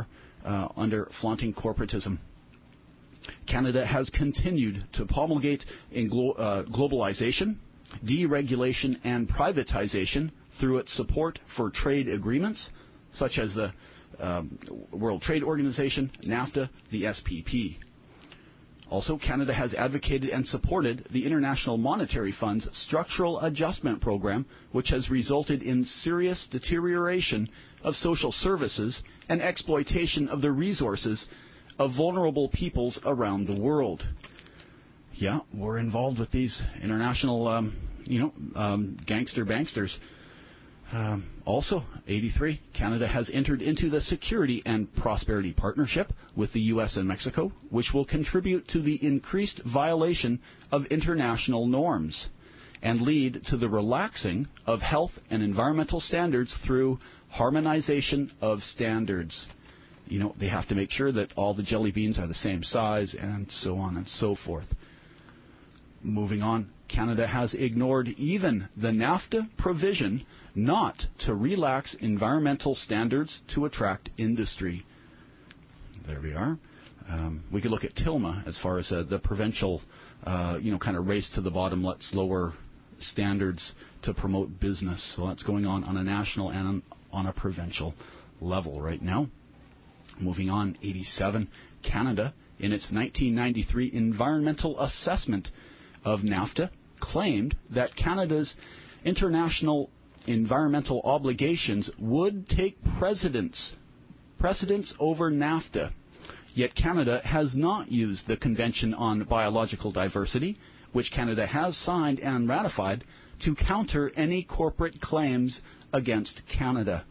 [SPEAKER 1] uh, under flaunting corporatism. Canada has continued to promulgate in glo- uh, globalization, deregulation, and privatization through its support for trade agreements, such as the um, World Trade Organization, NAFTA, the S P P. Also, Canada has advocated and supported the International Monetary Fund's Structural Adjustment Program, which has resulted in serious deterioration of social services and exploitation of the resources of vulnerable peoples around the world. Yeah, we're involved with these international, um, you know, um, gangster banksters. Um, also, eighty-three, Canada has entered into the Security and Prosperity Partnership with the U S and Mexico, which will contribute to the increased violation of international norms and lead to the relaxing of health and environmental standards through harmonization of standards. You know, they have to make sure that all the jelly beans are the same size and so on and so forth. Moving on, Canada has ignored even the NAFTA provision not to relax environmental standards to attract industry. There we are. Um, we could look at TILMA as far as uh, the provincial, uh, you know, kind of race to the bottom. Let's lower standards to promote business. So that's going on on a national and on, on a provincial level right now. Moving on, eighty-seven, Canada, in its nineteen ninety-three environmental assessment of NAFTA, claimed that Canada's international environmental obligations would take precedence, precedence over NAFTA. Yet Canada has not used the Convention on Biological Diversity, which Canada has signed and ratified, to counter any corporate claims against Canada.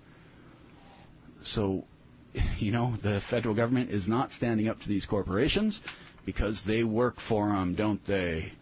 [SPEAKER 1] So, you know, the federal government is not standing up to these corporations because they work for them, don't they?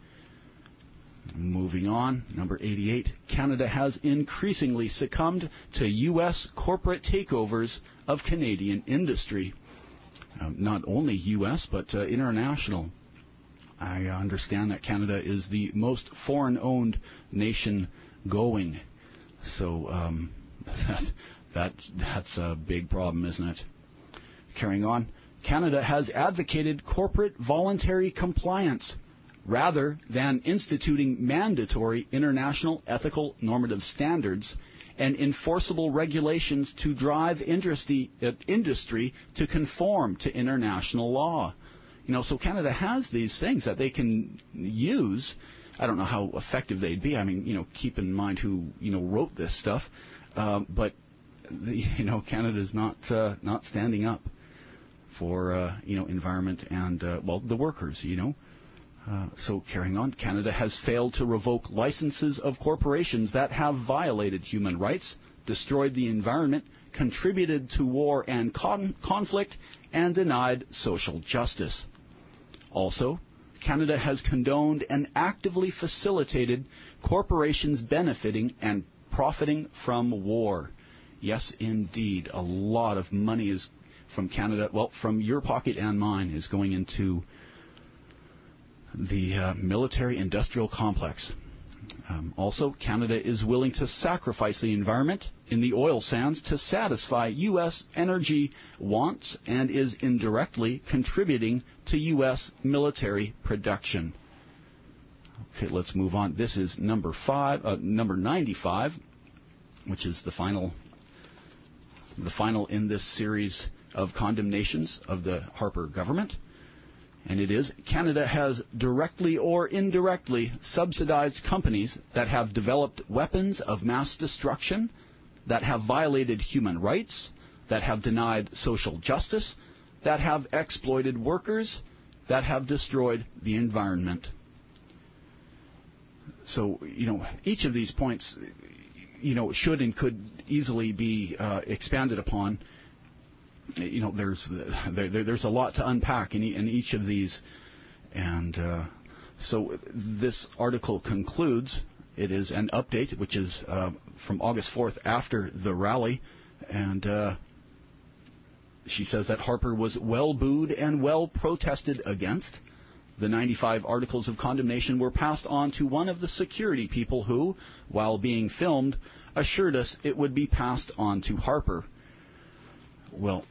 [SPEAKER 1] Moving on, number eighty-eight, Canada has increasingly succumbed to U S corporate takeovers of Canadian industry. Uh, not only U S, but uh, international. I understand that Canada is the most foreign-owned nation going. So um, that, that that's a big problem, isn't it? Carrying on, Canada has advocated corporate voluntary compliance rather than instituting mandatory international ethical normative standards and enforceable regulations to drive industry, uh, industry to conform to international law. You know, so Canada has these things that they can use. I don't know how effective they'd be. I mean, you know, keep in mind who, you know, wrote this stuff. Um, but, the, you know, Canada's not uh, not standing up for, uh, you know, environment and, uh, well, the workers, you know. Uh, so carrying on, Canada has failed to revoke licenses of corporations that have violated human rights, destroyed the environment, contributed to war and con- conflict, and denied social justice. Also, Canada has condoned and actively facilitated corporations benefiting and profiting from war. Yes, indeed, a lot of money is from Canada, well, from your pocket and mine, is going into the uh, military-industrial complex. Um, also, Canada is willing to sacrifice the environment in the oil sands to satisfy U S energy wants and is indirectly contributing to U S military production. Okay, let's move on. This is number five, uh, number ninety-five, which is the final, the final in this series of condemnations of the Harper government. And it is, Canada has directly or indirectly subsidized companies that have developed weapons of mass destruction, that have violated human rights, that have denied social justice, that have exploited workers, that have destroyed the environment. So, you know, each of these points, you know, should and could easily be uh, expanded upon. You know, there's there, there's a lot to unpack in, e- in each of these, and uh, so this article concludes. It is an update, which is uh, from August fourth after the rally, and uh, she says that Harper was well booed and well protested against. The ninety-five articles of condemnation were passed on to one of the security people who, while being filmed, assured us it would be passed on to Harper. Well,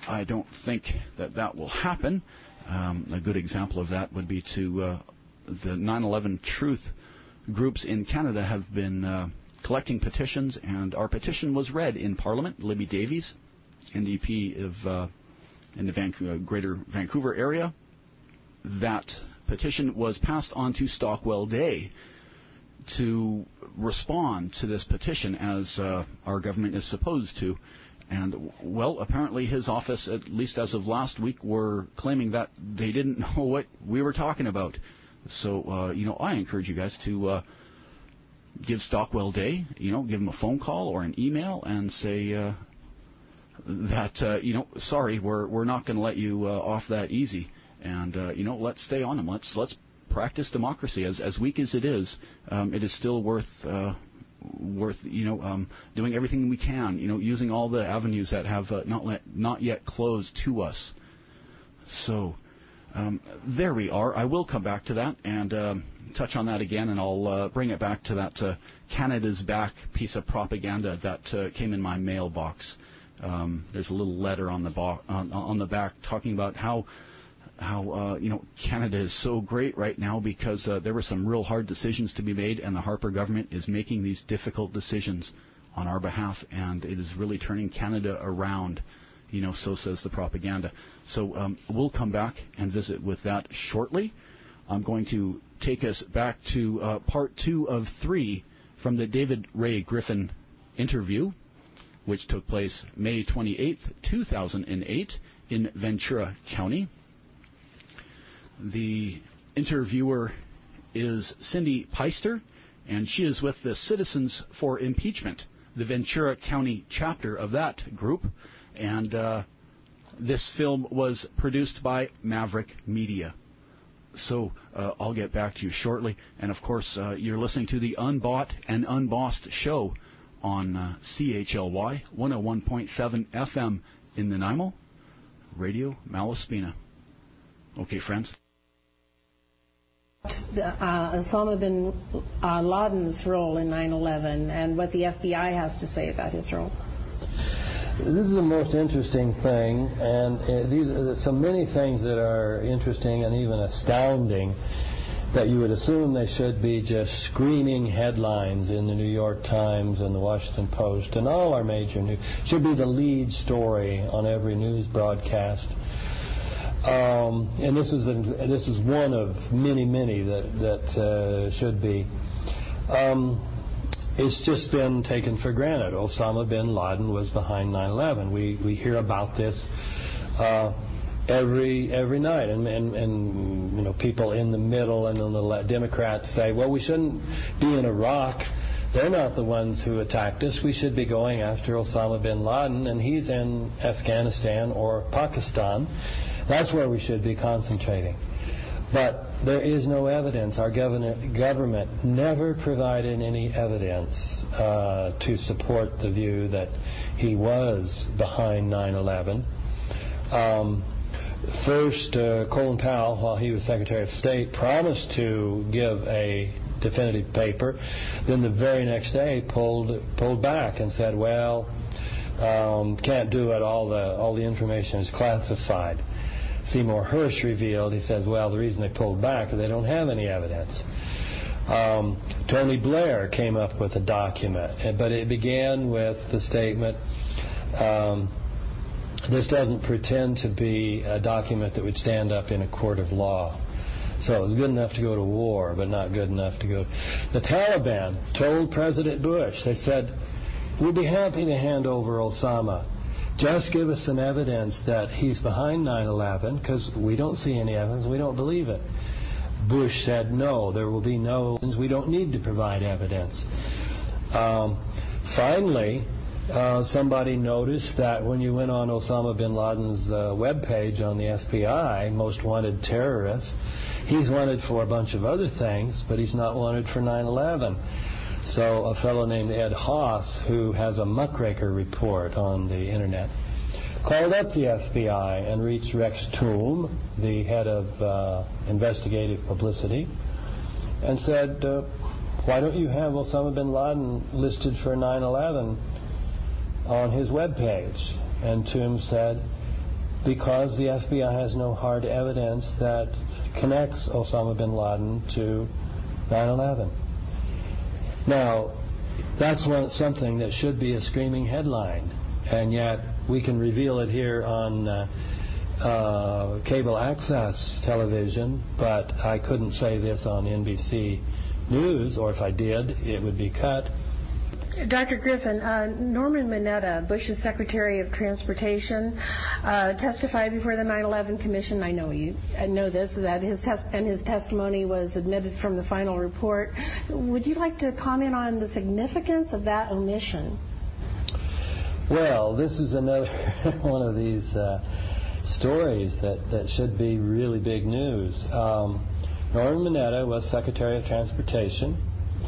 [SPEAKER 1] I don't think that that will happen. Um, a good example of that would be to uh, the nine eleven Truth groups in Canada have been uh, collecting petitions, and our petition was read in Parliament. Libby Davies, N D P of uh, in the Vancouver, Greater Vancouver area. That petition was passed on to Stockwell Day to respond to this petition as uh, our government is supposed to. And, well, apparently his office, at least as of last week, were claiming that they didn't know what we were talking about. So, uh, you know, I encourage you guys to uh, give Stockwell Day, you know, give him a phone call or an email and say uh, that, uh, you know, sorry, we're we're not going to let you uh, off that easy. And, uh, you know, let's stay on them. Let's let's practice democracy. As as weak as it is, um, it is still worth... Uh, worth you know um, doing everything we can, you know, using all the avenues that have uh, not let, not yet closed to us. So um, there we are. I will come back to that and um, touch on that again, and I'll uh, bring it back to that uh, Canada's Back piece of propaganda that uh, came in my mailbox. Um, there's a little letter on the bo- on, on the back talking about how how uh, you know Canada is so great right now because uh, there were some real hard decisions to be made, and the Harper government is making these difficult decisions on our behalf, and it is really turning Canada around. You know, so says the propaganda. So um, we'll come back and visit with that shortly. I'm going to take us back to uh, part two of three from the David Ray Griffin interview, which took place May twenty-eighth, two thousand eight in Ventura County. The interviewer is Cindy Peister, and she is with the Citizens for Impeachment, the Ventura County chapter of that group. And uh, this film was produced by Maverick Media. So uh, I'll get back to you shortly. And, of course, uh, you're listening to the Unbought and Unbossed show on uh, C H L Y one oh one point seven F M in Nanaimo, Radio Malaspina. Okay, friends.
[SPEAKER 7] Uh, Osama bin uh, Laden's role in nine eleven and what the F B I has to say about his role.
[SPEAKER 8] This is the most interesting thing, and uh, these are so many things that are interesting and even astounding that you would assume they should be just screaming headlines in the New York Times and the Washington Post and all our major news. Should be the lead story on every news broadcast. Um, and this is a, this is one of many, many that that uh, should be. Um, it's just been taken for granted. Osama bin Laden was behind nine eleven. We we hear about this uh, every every night, and, and and you know people in the middle and on the Democrats say, well, we shouldn't be in Iraq. They're not the ones who attacked us. We should be going after Osama bin Laden, and he's in Afghanistan or Pakistan. That's where we should be concentrating. But there is no evidence. Our government, government never provided any evidence uh, to support the view that he was behind nine eleven. Um, first, uh, Colin Powell, while he was Secretary of State, promised to give a definitive paper. Then the very next day pulled pulled back and said, well, um, can't do it. All the all the information is classified. Seymour Hersh revealed, he says, well, the reason they pulled back is they don't have any evidence. Um, Tony Blair came up with a document, but it began with the statement, um, this doesn't pretend to be a document that would stand up in a court of law. So it was good enough to go to war, but not good enough to go. The Taliban told President Bush, they said, we'd be happy to hand over Osama. Just give us some evidence that he's behind nine eleven, because we don't see any evidence. We don't believe it. Bush said, no, there will be no evidence. We don't need to provide evidence. Um, finally, uh, somebody noticed that when you went on Osama bin Laden's uh, webpage on the F B I, Most Wanted Terrorist, he's wanted for a bunch of other things, but he's not wanted for nine eleven. So a fellow named Ed Haas, who has a muckraker report on the internet, called up the F B I and reached Rex Toom, the head of uh, investigative publicity, and said, uh, why don't you have Osama bin Laden listed for nine eleven on his webpage? And Toom said, because the F B I has no hard evidence that connects Osama bin Laden to nine eleven. Now, that's one, something that should be a screaming headline, and yet we can reveal it here on uh, uh, cable access television, but I couldn't say this on N B C News, or if I did, it would be cut.
[SPEAKER 7] Doctor Griffin, uh, Norman Mineta, Bush's Secretary of Transportation, uh, testified before the nine eleven Commission. I know you I know this, that his test and his testimony was admitted from the final report. Would you like to comment on the significance of that omission?
[SPEAKER 8] Well, this is another one of these uh, stories that, that should be really big news. Um, Norman Mineta was Secretary of Transportation.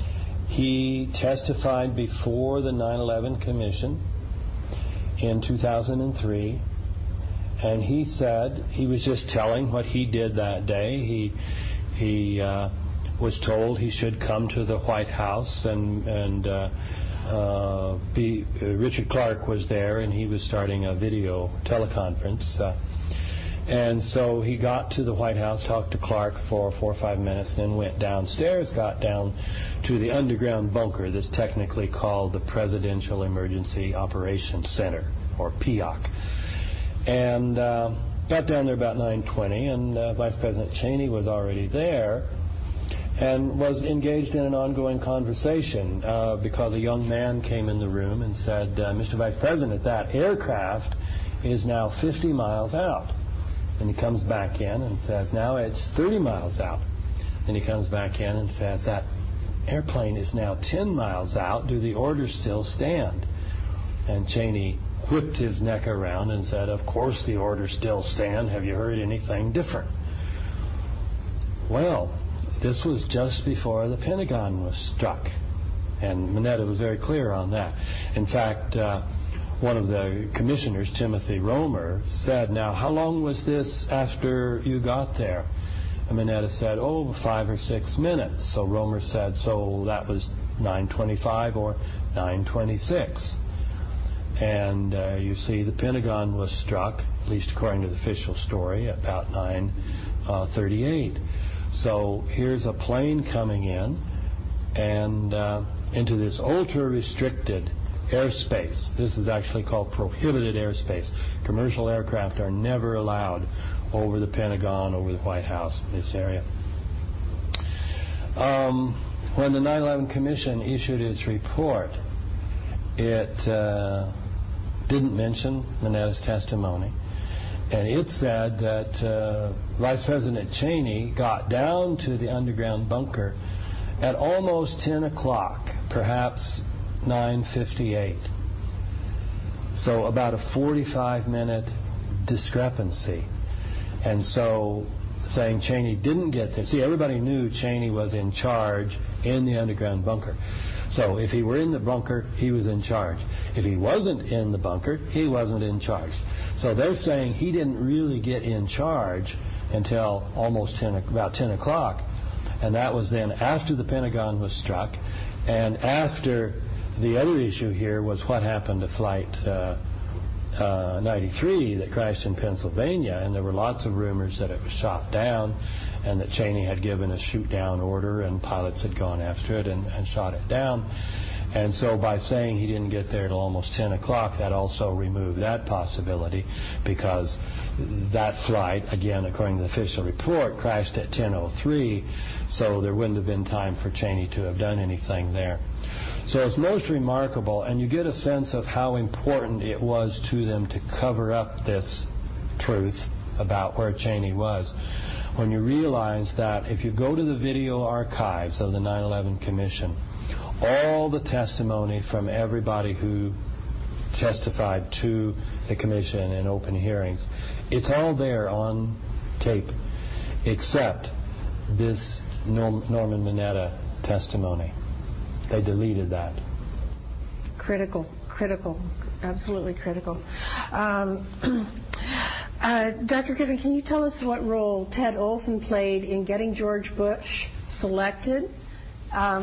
[SPEAKER 8] He testified before the nine eleven Commission in two thousand three, and he said he was just telling what he did that day. He he uh, was told he should come to the White House, and and uh, uh, be, uh, Richard Clark was there, and he was starting a video teleconference. Uh, And so he got to the White House, talked to Clark for four or five minutes, then went downstairs, got down to the underground bunker that's technically called the Presidential Emergency Operations Center, or P O C. And uh, got down there about nine twenty, and uh, Vice President Cheney was already there and was engaged in an ongoing conversation uh, because a young man came in the room and said, uh, Mister Vice President, that aircraft is now fifty miles out. And he comes back in and says, now it's thirty miles out. And he comes back in and says, that airplane is now ten miles out. Do the orders still stand? And Cheney whipped his neck around and said, of course the orders still stand. Have you heard anything different? Well, this was just before the Pentagon was struck. And Mineta was very clear on that. In fact, uh, one of the commissioners, Timothy Romer, said, now, how long was this after you got there? And Mineta said, oh, five or six minutes. So Romer said, so that was nine twenty-five or nine twenty-six. And uh, you see the Pentagon was struck, at least according to the official story, at about nine thirty-eight. So here's a plane coming in and uh, into this ultra-restricted airspace. This is actually called prohibited airspace. Commercial aircraft are never allowed over the Pentagon, over the White House, this area. Um, when the nine eleven Commission issued its report, it uh, didn't mention Mineta's testimony, and it said that uh, Vice President Cheney got down to the underground bunker at almost ten o'clock, perhaps nine fifty-eight. So about a forty-five minute discrepancy. And so saying Cheney didn't get there. See, everybody knew Cheney was in charge in the underground bunker. So if he were in the bunker, he was in charge. If he wasn't in the bunker, he wasn't in charge. So they're saying he didn't really get in charge until almost ten, about ten o'clock. And that was then after the Pentagon was struck, and after the other issue here was what happened to Flight uh, uh, ninety-three that crashed in Pennsylvania, and there were lots of rumors that it was shot down and that Cheney had given a shoot-down order and pilots had gone after it and, and shot it down. And so by saying he didn't get there till almost ten o'clock, that also removed that possibility, because that flight, again, according to the official report, crashed at ten oh three, so there wouldn't have been time for Cheney to have done anything there. So it's most remarkable, and you get a sense of how important it was to them to cover up this truth about where Cheney was, when you realize that if you go to the video archives of the nine eleven Commission, all the testimony from everybody who testified to the Commission in open hearings, it's all there on tape, except this Norm, Norman Mineta testimony. They deleted that.
[SPEAKER 7] Critical, critical, absolutely critical. Um, uh, Doctor Griffin, can you tell us what role Ted Olson played in getting George Bush selected um,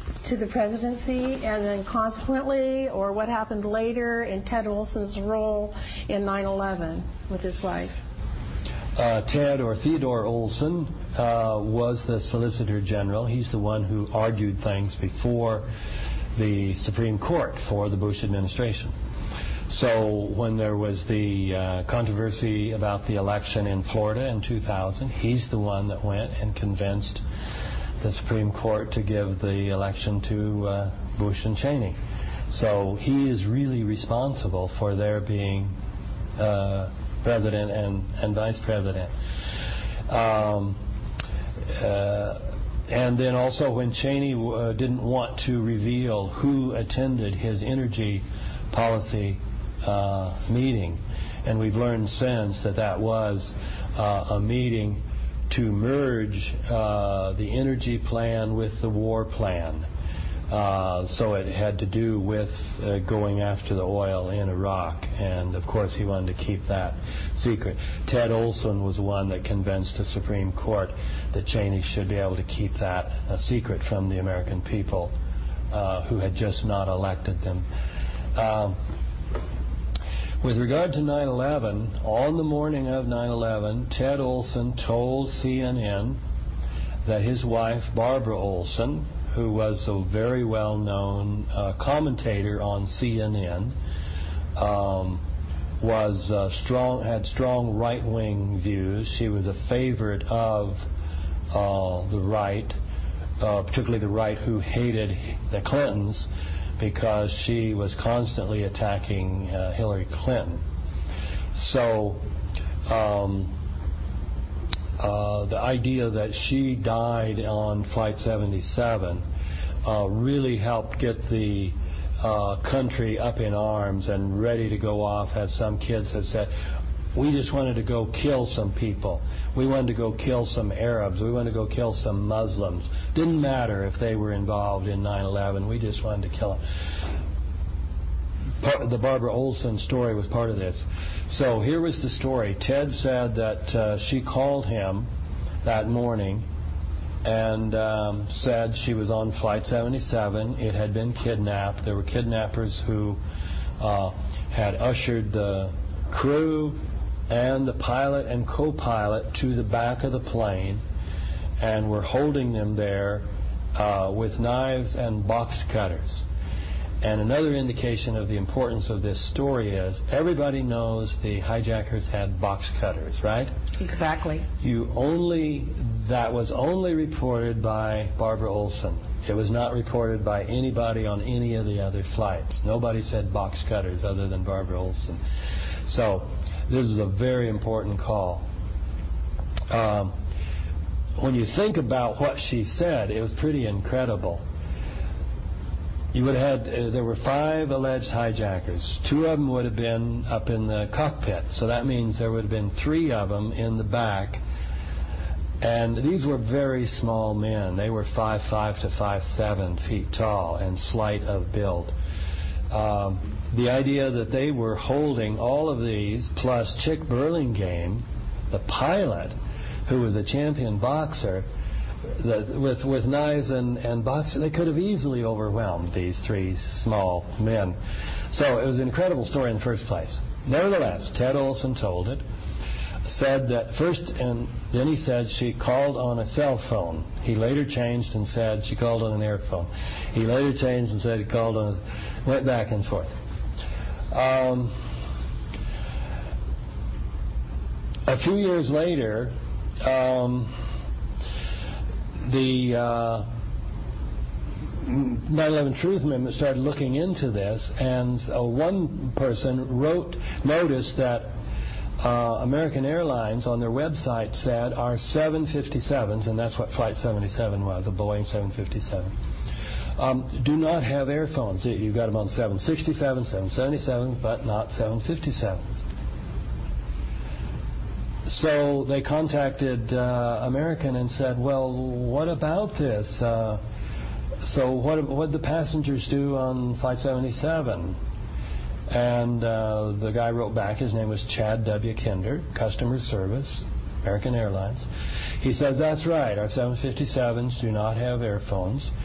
[SPEAKER 7] to the presidency, and then consequently, or what happened later in Ted Olson's role in nine eleven with his wife?
[SPEAKER 8] Uh, Ted, or Theodore Olson, uh, was the Solicitor General. He's the one who argued things before the Supreme Court for the Bush administration. So when there was the uh, controversy about the election in Florida in two thousand, he's the one that went and convinced the Supreme Court to give the election to uh, Bush and Cheney. So he is really responsible for their being uh, president and, and vice president. Um, uh, and then also when Cheney uh, didn't want to reveal who attended his energy policy uh, meeting, and we've learned since that that was uh, a meeting to merge uh, the energy plan with the war plan. Uh, so it had to do with uh, going after the oil in Iraq, and of course he wanted to keep that secret. Ted Olson was the one that convinced the Supreme Court that Cheney should be able to keep that a secret from the American people uh, who had just not elected them. Um, with regard to nine eleven, on the morning of nine eleven, Ted Olson told C N N that his wife, Barbara Olson, who was a very well-known uh, commentator on C N N, um, was uh, strong, had strong right-wing views. She was a favorite of uh, the right, uh, particularly the right who hated the Clintons, because she was constantly attacking uh, Hillary Clinton. So um, uh, the idea that she died on Flight seventy-seven uh, really helped get the uh, country up in arms and ready to go off, as some kids have said. We just wanted to go kill some people. We wanted to go kill some Arabs. We wanted to go kill some Muslims. Didn't matter if they were involved in nine eleven. We just wanted to kill them. Part, the Barbara Olson story was part of this. So here was the story. Ted said that uh, she called him that morning and um, said she was on Flight seventy-seven. It had been kidnapped. There were kidnappers who uh, had ushered the crew and the pilot and co-pilot to the back of the plane and were holding them there uh, with knives and box cutters. And another indication of the importance of this story is everybody knows the hijackers had box cutters, right?
[SPEAKER 7] Exactly.
[SPEAKER 8] You only that was only reported by Barbara Olson. It was not reported by anybody on any of the other flights. Nobody said box cutters other than Barbara Olson. So this is a very important call. Um, when you think about what she said, it was pretty incredible. You would have had, uh, there were five alleged hijackers. Two of them would have been up in the cockpit. So that means there would have been three of them in the back. And these were very small men. They were five five to five seven feet tall and slight of build. Um, the idea that they were holding all of these, plus Chick Burlingame, the pilot, who was a champion boxer, the, with with knives and, and boxing, they could have easily overwhelmed these three small men. So it was an incredible story in the first place. Nevertheless, Ted Olson told it, said that first, and then he said she called on a cell phone. He later changed and said she called on an airphone. He later changed and said he called on a, went back and forth. Um, a few years later, um, the uh, nine eleven Truth Movement started looking into this, and uh, one person wrote, noticed that uh, American Airlines on their website said our seven fifty-sevens, and that's what Flight seventy-seven was, a Boeing seven fifty-seven, um, do not have airphones. You've got them on seven sixty-sevens, seven seventy-sevens, but not seven fifty-sevens. So they contacted uh, American and said, well, what about this? Uh, so what what did the passengers do on Flight seventy-seven? And uh, the guy wrote back. His name was Chad W. Kinder, Customer Service, American Airlines. He says, that's right, our seven fifty-sevens do not have airphones.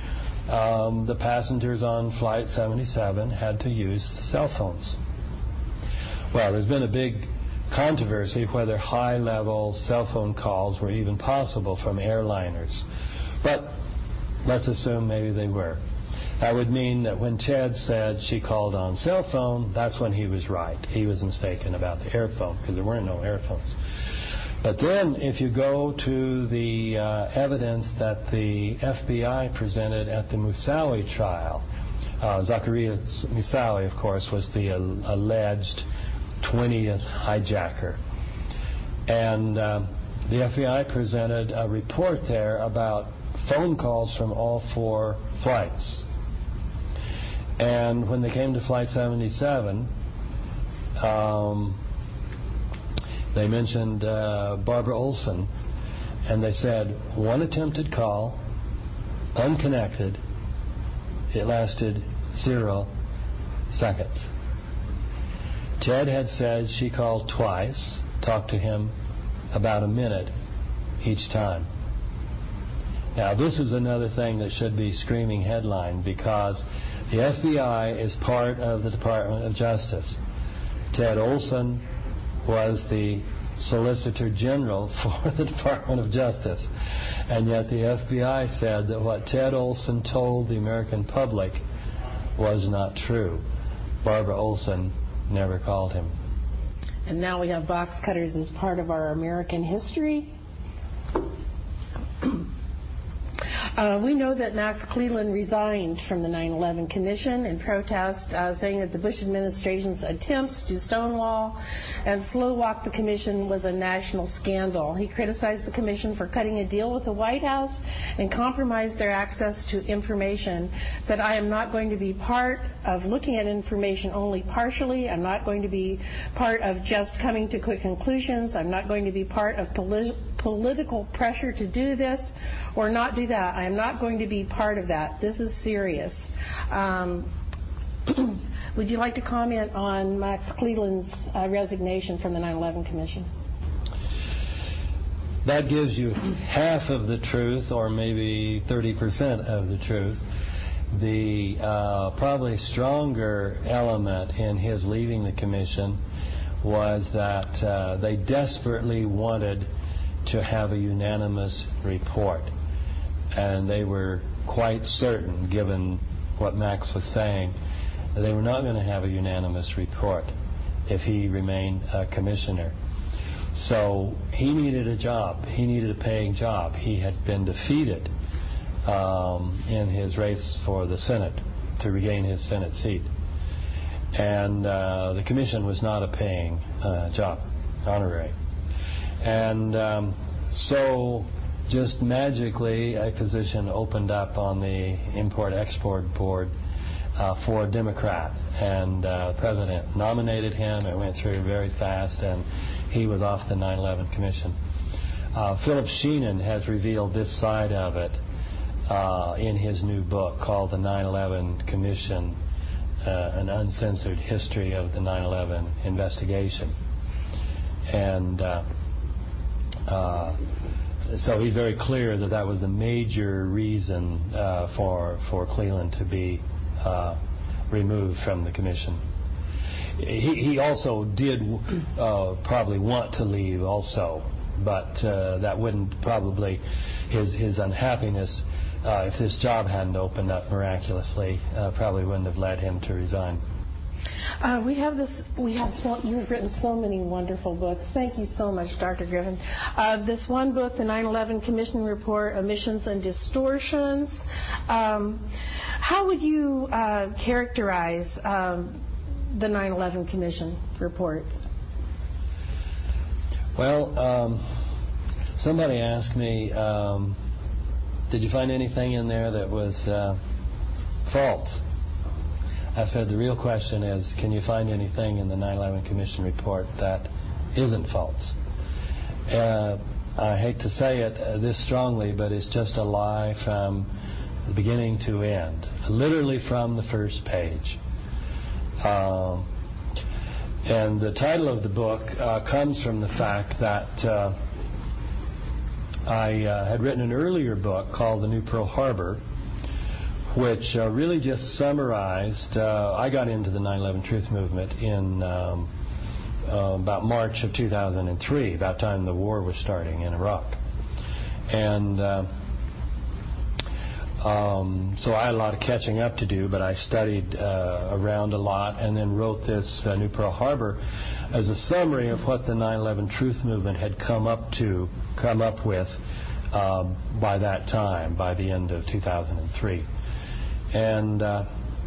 [SPEAKER 8] um, the passengers on Flight seventy-seven had to use cell phones. Well, there's been a big controversy whether high-level cell phone calls were even possible from airliners. But let's assume maybe they were. That would mean that when Ted said she called on cell phone, that's when he was right. He was mistaken about the airphone, because there weren't no airphones. But then if you go to the uh, evidence that the F B I presented at the Moussaoui trial, uh, Zakaria Moussaoui, of course, was the uh, alleged twentieth hijacker. And uh, the F B I presented a report there about phone calls from all four flights. And when they came to Flight seventy-seven, um, they mentioned uh, Barbara Olson, and they said one attempted call, unconnected, it lasted zero seconds. Ted had said she called twice, talked to him about a minute each time. Now, this is another thing that should be screaming headline, because the F B I is part of the Department of Justice. Ted Olson was the Solicitor General for the Department of Justice. And yet the F B I said that what Ted Olson told the American public was not true. Barbara Olson never called him.
[SPEAKER 7] And now we have box cutters as part of our American history. Uh, we know that Max Cleland resigned from the nine eleven Commission in protest, uh, saying that the Bush administration's attempts to stonewall and slow walk the Commission was a national scandal. He criticized the Commission for cutting a deal with the White House and compromised their access to information. Said, I am not going to be part of looking at information only partially. I'm not going to be part of just coming to quick conclusions. I'm not going to be part of political political pressure to do this or not do that. I am not going to be part of that. This is serious. Um, would you like to comment on Max Cleland's uh, resignation from the nine eleven Commission?
[SPEAKER 8] That gives you half of the truth, or maybe thirty percent of the truth. The uh, probably stronger element in his leaving the Commission was that uh, they desperately wanted to have a unanimous report. And they were quite certain, given what Max was saying, that they were not going to have a unanimous report if he remained a commissioner. So he needed a job. He needed a paying job. He had been defeated um, in his race for the Senate to regain his Senate seat. And uh, the commission was not a paying uh, job, honorary. And um, so just magically a position opened up on the Import-Export Board uh, for a Democrat. And uh, the president nominated him. It went through very fast, and he was off the nine eleven Commission. Uh, Philip Sheenan has revealed this side of it uh, in his new book called The nine eleven Commission, uh, An Uncensored History of the nine eleven Investigation. And uh, Uh, so he's very clear that that was the major reason uh, for for Cleland to be uh, removed from the commission. He, he also did uh, probably want to leave also, but uh, that wouldn't probably, his his unhappiness, uh, if this job hadn't opened up miraculously, uh, probably wouldn't have led him to resign.
[SPEAKER 7] Uh, we have this. We have so. You've written so many wonderful books. Thank you so much, Doctor Griffin. Uh, this one book, the nine eleven Commission Report: Omissions and Distortions. Um, how would you uh, characterize um, the nine eleven Commission Report?
[SPEAKER 8] Well, um, somebody asked me, um, "Did you find anything in there that was uh, false?" I said, the real question is, can you find anything in the nine eleven Commission report that isn't false? Uh, I hate to say it uh, this strongly, but it's just a lie from the beginning to end, literally from the first page. Um, and the title of the book uh, comes from the fact that uh, I uh, had written an earlier book called The New Pearl Harbor, which uh, really just summarized. Uh, I got into the nine eleven Truth Movement in um, uh, about March of two thousand three, about the time the war was starting in Iraq. And uh, um, so I had a lot of catching up to do, but I studied uh, around a lot and then wrote this uh, New Pearl Harbor as a summary of what the nine eleven Truth Movement had come up to, come up with uh, by that time, by the end of two thousand three. And uh,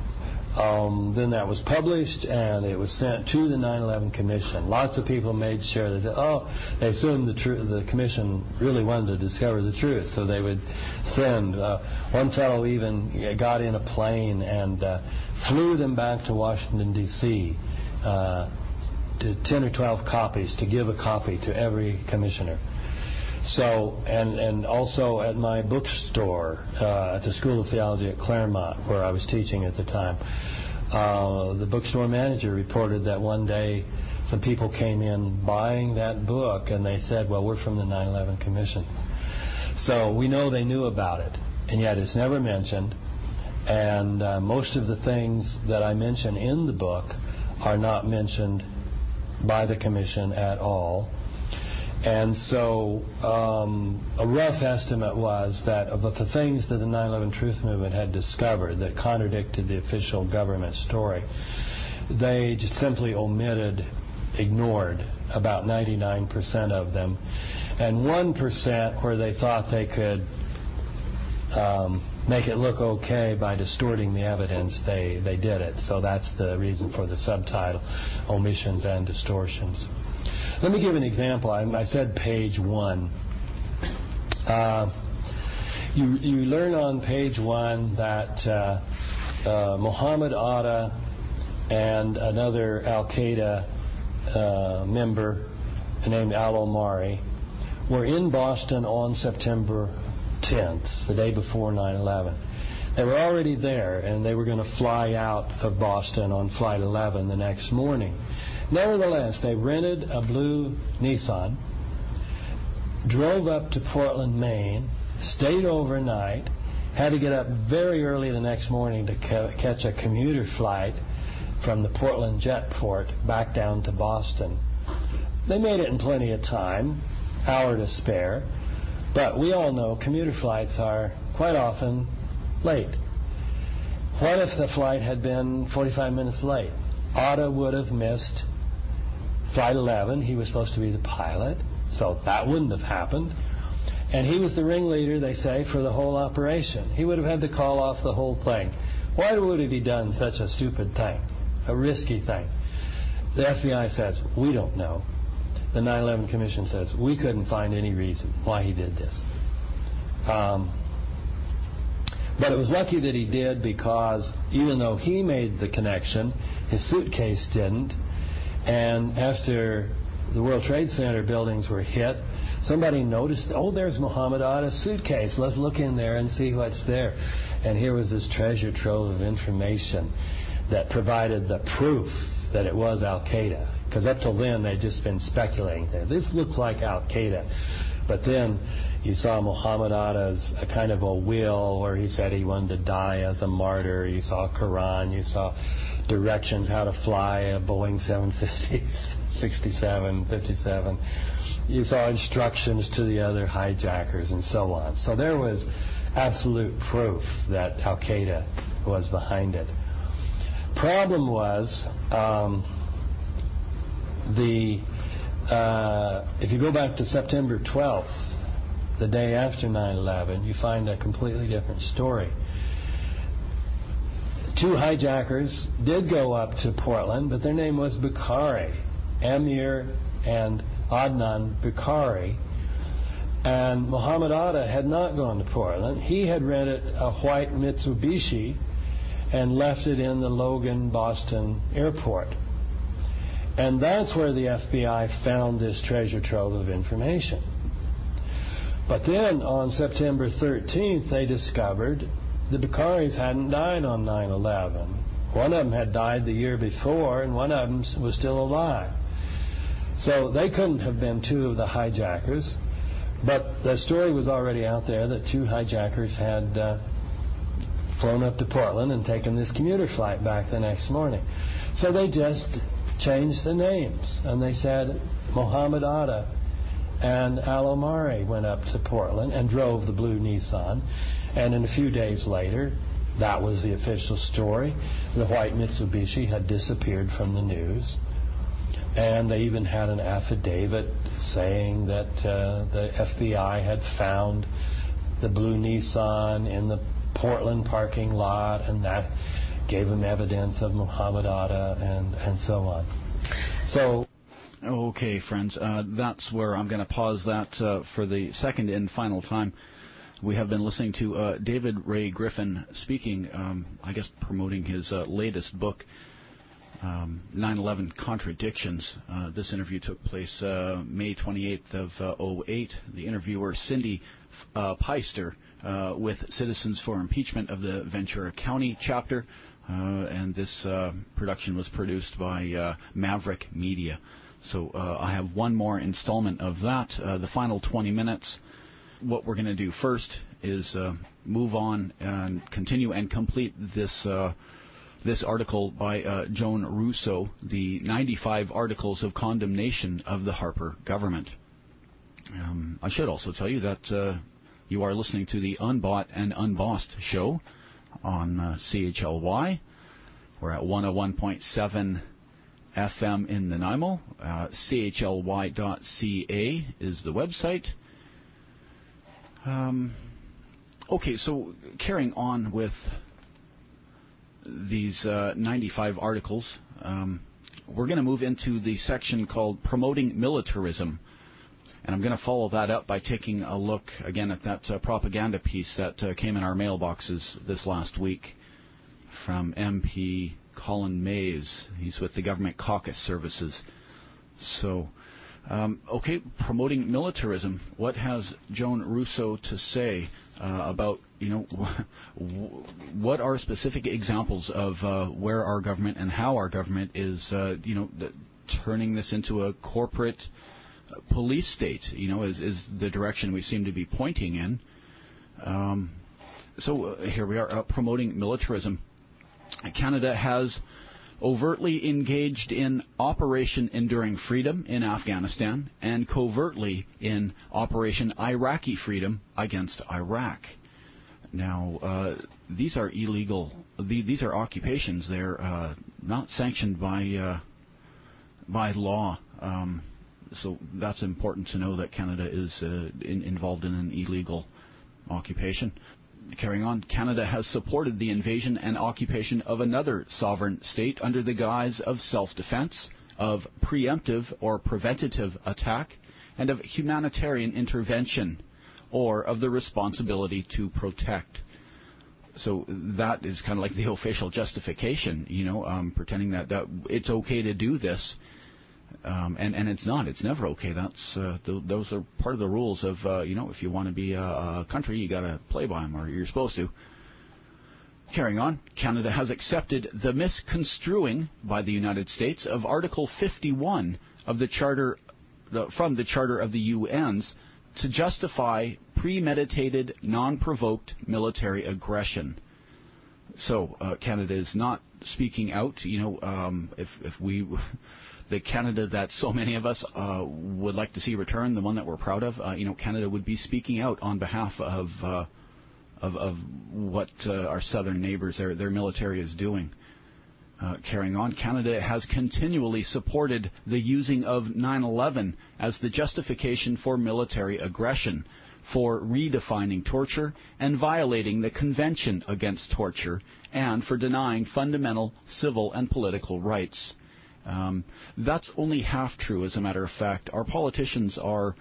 [SPEAKER 8] um, then that was published, and it was sent to the nine eleven Commission. Lots of people made sure that, oh, they assumed the, tr- the Commission really wanted to discover the truth, so they would send. Uh, one fellow even got in a plane and uh, flew them back to Washington, D C, uh, to ten or twelve copies, to give a copy to every commissioner. So, and, and also at my bookstore uh, at the School of Theology at Claremont, where I was teaching at the time, uh, the bookstore manager reported that one day some people came in buying that book, and they said, well, we're from the nine eleven Commission. So we know they knew about it, and yet it's never mentioned. And uh, most of the things that I mention in the book are not mentioned by the Commission at all. And so um, a rough estimate was that of the things that the nine eleven Truth Movement had discovered that contradicted the official government story, they just simply omitted, ignored about ninety-nine percent of them. And one percent where they thought they could um, make it look okay by distorting the evidence, they, they did it. So that's the reason for the subtitle, Omissions and Distortions. Let me give an example. I, I said page one. Uh, you, you learn on page one that uh, uh, Muhammad Atta and another Al-Qaeda uh, member named Al-Omari were in Boston on September tenth, the day before nine eleven. They were already there, and they were going to fly out of Boston on Flight eleven the next morning. Nevertheless, they rented a blue Nissan, drove up to Portland, Maine, stayed overnight, had to get up very early the next morning to ca- catch a commuter flight from the Portland Jetport back down to Boston. They made it in plenty of time, hour to spare, but we all know commuter flights are quite often late. What if the flight had been forty-five minutes late? Atta would have missed Flight eleven. He was supposed to be the pilot, so that wouldn't have happened. And he was the ringleader, they say, for the whole operation. He would have had to call off the whole thing. Why would he have done such a stupid thing, a risky thing? The F B I says, we don't know. The nine eleven Commission says, we couldn't find any reason why he did this. Um, but it was lucky that he did, because even though he made the connection, his suitcase didn't. And after the World Trade Center buildings were hit, somebody noticed, oh, there's Muhammad Atta's suitcase. Let's look in there and see what's there. And here was this treasure trove of information that provided the proof that it was Al-Qaeda. Because up till then, they'd just been speculating there. This looks like Al-Qaeda. But then you saw Muhammad Atta's a kind of a will where he said he wanted to die as a martyr. You saw Quran. You saw directions how to fly a Boeing seven fifty, sixty-seven, fifty-seven. You saw instructions to the other hijackers and so on. So there was absolute proof that Al-Qaeda was behind it. Problem was, um, the uh, if you go back to September twelfth, the day after nine eleven, you find a completely different story. Two hijackers did go up to Portland, but their name was Bukhari, Amir and Adnan Bukhari. And Muhammad Atta had not gone to Portland. He had rented a white Mitsubishi and left it in the Logan, Boston airport. And that's where the F B I found this treasure trove of information. But then on September thirteenth, they discovered the Bukharis hadn't died on nine eleven. One of them had died the year before, and one of them was still alive. So they couldn't have been two of the hijackers. But the story was already out there that two hijackers had uh, flown up to Portland and taken this commuter flight back the next morning. So they just changed the names, and they said Mohammed Atta and Al Omari went up to Portland and drove the blue Nissan, and in a few days later, that was the official story. The white Mitsubishi had disappeared from the news, and they even had an affidavit saying that uh, the F B I had found the blue Nissan in the Portland parking lot, and that gave them evidence of Mohammed Atta and, and so on. So,
[SPEAKER 1] okay, friends, uh, that's where I'm going to pause that uh, for the second and final time. We have been listening to uh, David Ray Griffin speaking, um, I guess promoting his uh, latest book, um, nine eleven Contradictions. Uh, this interview took place uh, May twenty-eighth of oh eight. The interviewer, Cindy uh, Peister, uh, with Citizens for Impeachment of the Ventura County chapter. Uh, and this uh, production was produced by uh, Maverick Media. So uh, I have one more installment of that, uh, the final twenty minutes. What we're going to do first is uh, move on and continue and complete this uh, this article by uh, Joan Russo, the ninety-five Articles of Condemnation of the Harper Government. Um, I should also tell you that uh, you are listening to the Unbought and Unbossed show on uh, C H L Y. We're at one oh one point seven F M in Nanaimo. Uh, C H L Y dot C A is the website. Um, okay, so carrying on with these uh, ninety-five articles, um, we're going to move into the section called Promoting Militarism. And I'm going to follow that up by taking a look again at that uh, propaganda piece that uh, came in our mailboxes this last week from M P Colin Mays. He's with the Government Caucus Services. So, um, okay, promoting militarism. What has Joan Russo to say uh, about, you know, what are specific examples of uh, where our government and how our government is, uh, you know, turning this into a corporate police state, you know, is, is the direction we seem to be pointing in. Um, so uh, here we are uh, promoting militarism. Canada has overtly engaged in Operation Enduring Freedom in Afghanistan and covertly in Operation Iraqi Freedom against Iraq. Now, uh, these are illegal. These are occupations. They're uh, not sanctioned by uh, by law. Um, So that's important to know that Canada is uh, in, involved in an illegal occupation. Carrying on, Canada has supported the invasion and occupation of another sovereign state under the guise of self-defense, of preemptive or preventative attack, and of humanitarian intervention, or of the responsibility to protect. So that is kind of like the official justification, you know, um, pretending that, that it's okay to do this. Um, and, and it's not. It's never okay. That's uh, th- those are part of the rules of, uh, you know, if you want to be a, a country, you got to play by them, or you're supposed to. Carrying on, Canada has accepted the misconstruing by the United States of Article fifty-one of the Charter, uh, from the Charter of the U N's, to justify premeditated, non-provoked military aggression. So uh, Canada is not speaking out. You know, um, if if we. The Canada that so many of us uh, would like to see return, the one that we're proud of, uh, you know, Canada would be speaking out on behalf of uh, of, of what uh, our southern neighbors, their their military is doing. Uh, carrying on, Canada has continually supported the using of nine eleven as the justification for military aggression, for redefining torture and violating the Convention Against Torture, and for denying fundamental civil and political rights. Um, that's only half true, as a matter of fact. Our politicians are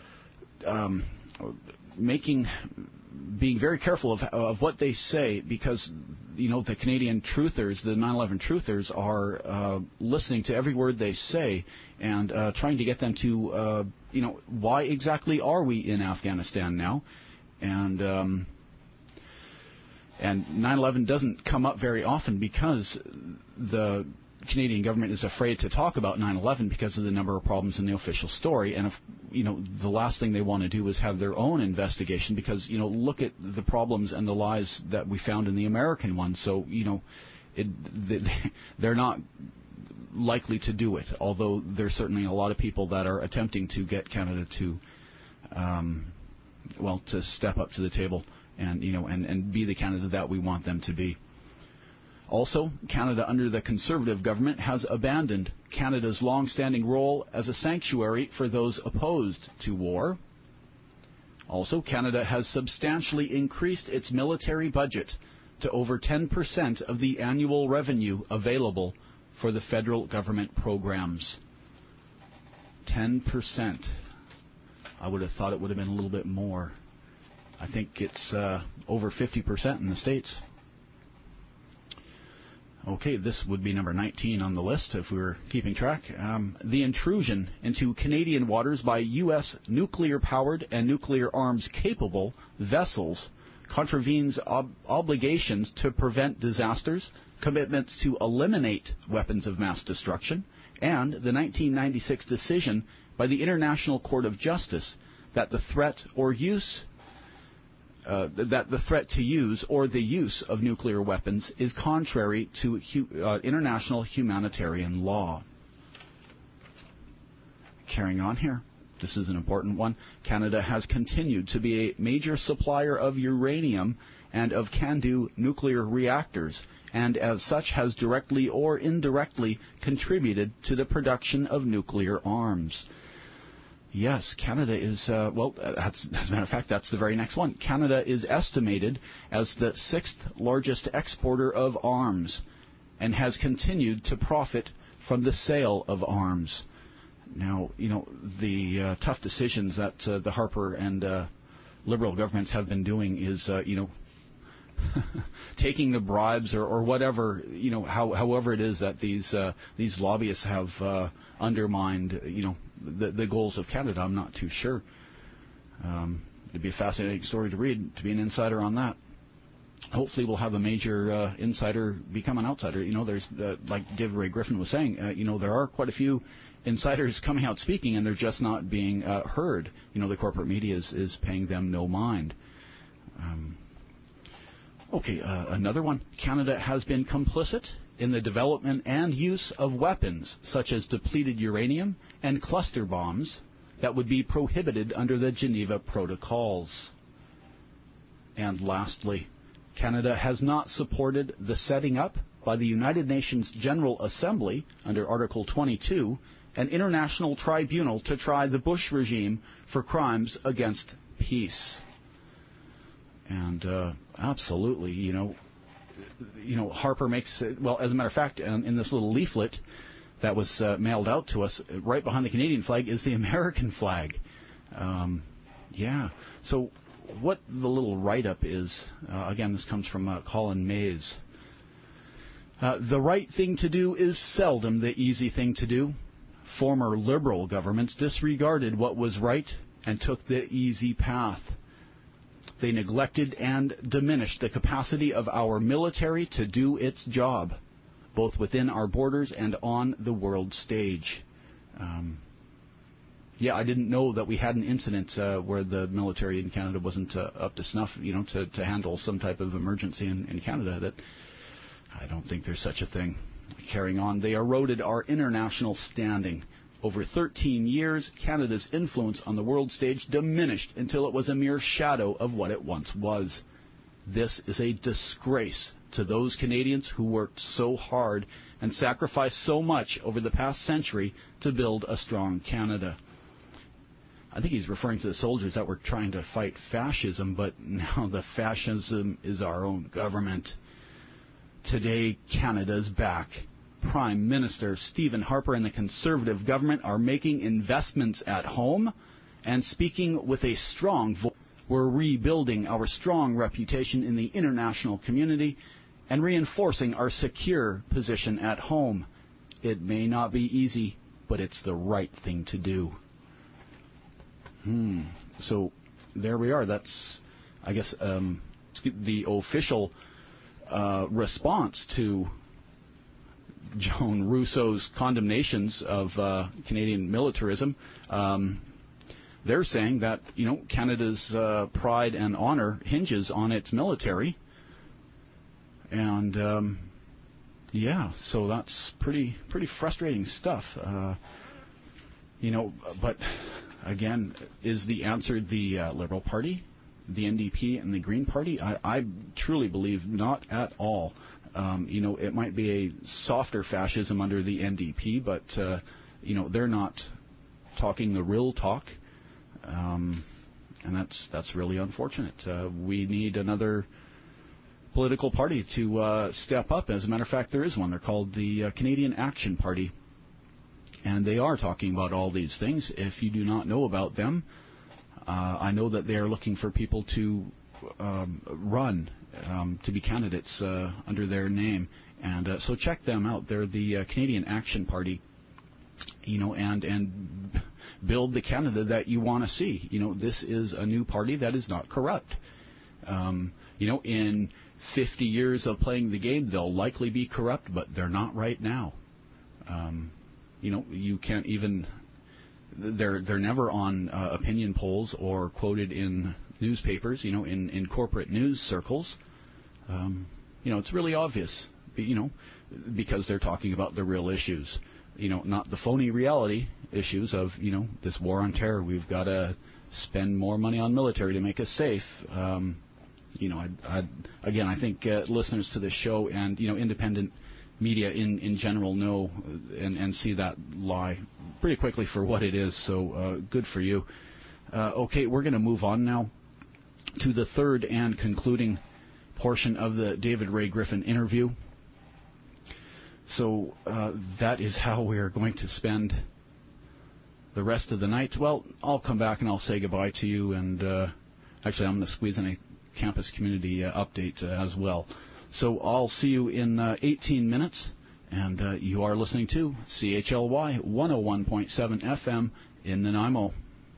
[SPEAKER 1] um, making, being very careful of, of what they say, because, you know, the Canadian truthers, the nine eleven truthers, are uh, listening to every word they say and uh, trying to get them to, uh, you know, why exactly are we in Afghanistan now? And um, and nine eleven doesn't come up very often because the Canadian government is afraid to talk about nine eleven because of the number of problems in the official story. And if you know, the last thing they want to do is have their own investigation because, you know, look at the problems and the lies that we found in the American one. So, you know, it, they're not likely to do it, although there's certainly a lot of people that are attempting to get Canada to, um, well, to step up to the table and, you know, and, and be the Canada that we want them to be. Also, Canada under the Conservative government has abandoned Canada's long-standing role as a sanctuary for those opposed to war. Also, Canada has substantially increased its military budget to over ten percent of the annual revenue available for the federal government programs. ten percent. I would have thought it would have been a little bit more. I think it's uh, over fifty percent in the States. Okay, this would be number nineteen on the list if we were keeping track. Um, the intrusion into Canadian waters by U S nuclear-powered and nuclear arms-capable vessels contravenes ob- obligations to prevent disasters, commitments to eliminate weapons of mass destruction, and the nineteen ninety-six decision by the International Court of Justice that the threat or use Uh, that the threat to use or the use of nuclear weapons is contrary to hu- uh, international humanitarian law. Carrying on here, this is an important one. Canada has continued to be a major supplier of uranium and of CANDU nuclear reactors, and as such has directly or indirectly contributed to the production of nuclear arms. Yes, Canada is, uh, well, that's, as a matter of fact, that's the very next one. Canada is estimated as the sixth largest exporter of arms and has continued to profit from the sale of arms. Now, you know, the uh, tough decisions that uh, the Harper and uh, Liberal governments have been doing is, uh, you know, taking the bribes or, or whatever, you know, how, however it is that these uh, these lobbyists have uh, undermined, you know, the, the goals of Canada. I'm not too sure. Um, it'd be a fascinating story to read, to be an insider on that. Hopefully we'll have a major uh, insider become an outsider. You know, there's, uh, like David Ray Griffin was saying, uh, you know, there are quite a few insiders coming out speaking and they're just not being uh, heard. You know, the corporate media is, is paying them no mind. Um, Okay, uh, another one. Canada has been complicit in the development and use of weapons such as depleted uranium and cluster bombs that would be prohibited under the Geneva Protocols. And lastly, Canada has not supported the setting up by the United Nations General Assembly under Article twenty-two an international tribunal to try the Bush regime for crimes against peace. And uh, absolutely, you know, you know, Harper makes it, well, as a matter of fact, in, in this little leaflet that was uh, mailed out to us, right behind the Canadian flag is the American flag. Um, yeah. So what the little write-up is, uh, again, this comes from uh, Colin Mays. Uh, the right thing to do is seldom the easy thing to do. Former Liberal governments disregarded what was right and took the easy path. They neglected and diminished the capacity of our military to do its job, both within our borders and on the world stage. Um, yeah, I didn't know that we had an incident uh, where the military in Canada wasn't uh, up to snuff, you know, to, to handle some type of emergency in, in Canada. That I don't think there's such a thing. Carrying on, they eroded our international standing. Over thirteen years, Canada's influence on the world stage diminished until it was a mere shadow of what it once was. This is a disgrace to those Canadians who worked so hard and sacrificed so much over the past century to build a strong Canada. I think he's referring to the soldiers that were trying to fight fascism, but now the fascism is our own government. Today, Canada's back. Prime Minister Stephen Harper and the Conservative government are making investments at home and speaking with a strong voice. We're rebuilding our strong reputation in the international community and reinforcing our secure position at home. It may not be easy, but it's the right thing to do. Hmm. So there we are. That's, I guess, um, the official uh, response to Joan Rousseau's condemnations of uh, Canadian militarism. Um, they're saying that, you know, Canada's uh, pride and honor hinges on its military. And, um, yeah, so that's pretty pretty frustrating stuff. Uh, you know, but, again, is the answer the uh, Liberal Party, the N D P, and the Green Party? I, I truly believe not at all. Um, you know, it might be a softer fascism under the N D P, but, uh, you know, they're not talking the real talk. Um, and that's that's really unfortunate. Uh, we need another political party to uh, step up. As a matter of fact, there is one. They're called the uh, Canadian Action Party. And they are talking about all these things. If you do not know about them, uh, I know that they are looking for people to um, run, um, to be candidates uh, under their name. And uh, so check them out. They're the uh, Canadian Action Party, you know, and, and build the Canada that you want to see. You know, this is a new party that is not corrupt. Um, you know, in fifty years of playing the game, they'll likely be corrupt, but they're not right now. Um, you know, you can't even, they're they're never on uh, opinion polls or quoted in newspapers, you know, in, in corporate news circles. Um, you know, it's really obvious, you know, because they're talking about the real issues, you know, not the phony reality issues of, you know, this war on terror. We've got to spend more money on military to make us safe. Um, You know, I'd, I'd, again, I think uh, listeners to this show and, you know, independent media in, in general know and, and see that lie pretty quickly for what it is. So uh, good for you. Uh, okay, we're going to move on now to the third and concluding portion of the David Ray Griffin interview. So uh, that is how we are going to spend the rest of the night. Well, I'll come back and I'll say goodbye to you. And uh, actually, I'm going to squeeze in a campus community uh, update uh, as well. So I'll see you in uh, eighteen minutes, and uh, you are listening to C H L Y one oh one point seven F M in Nanaimo.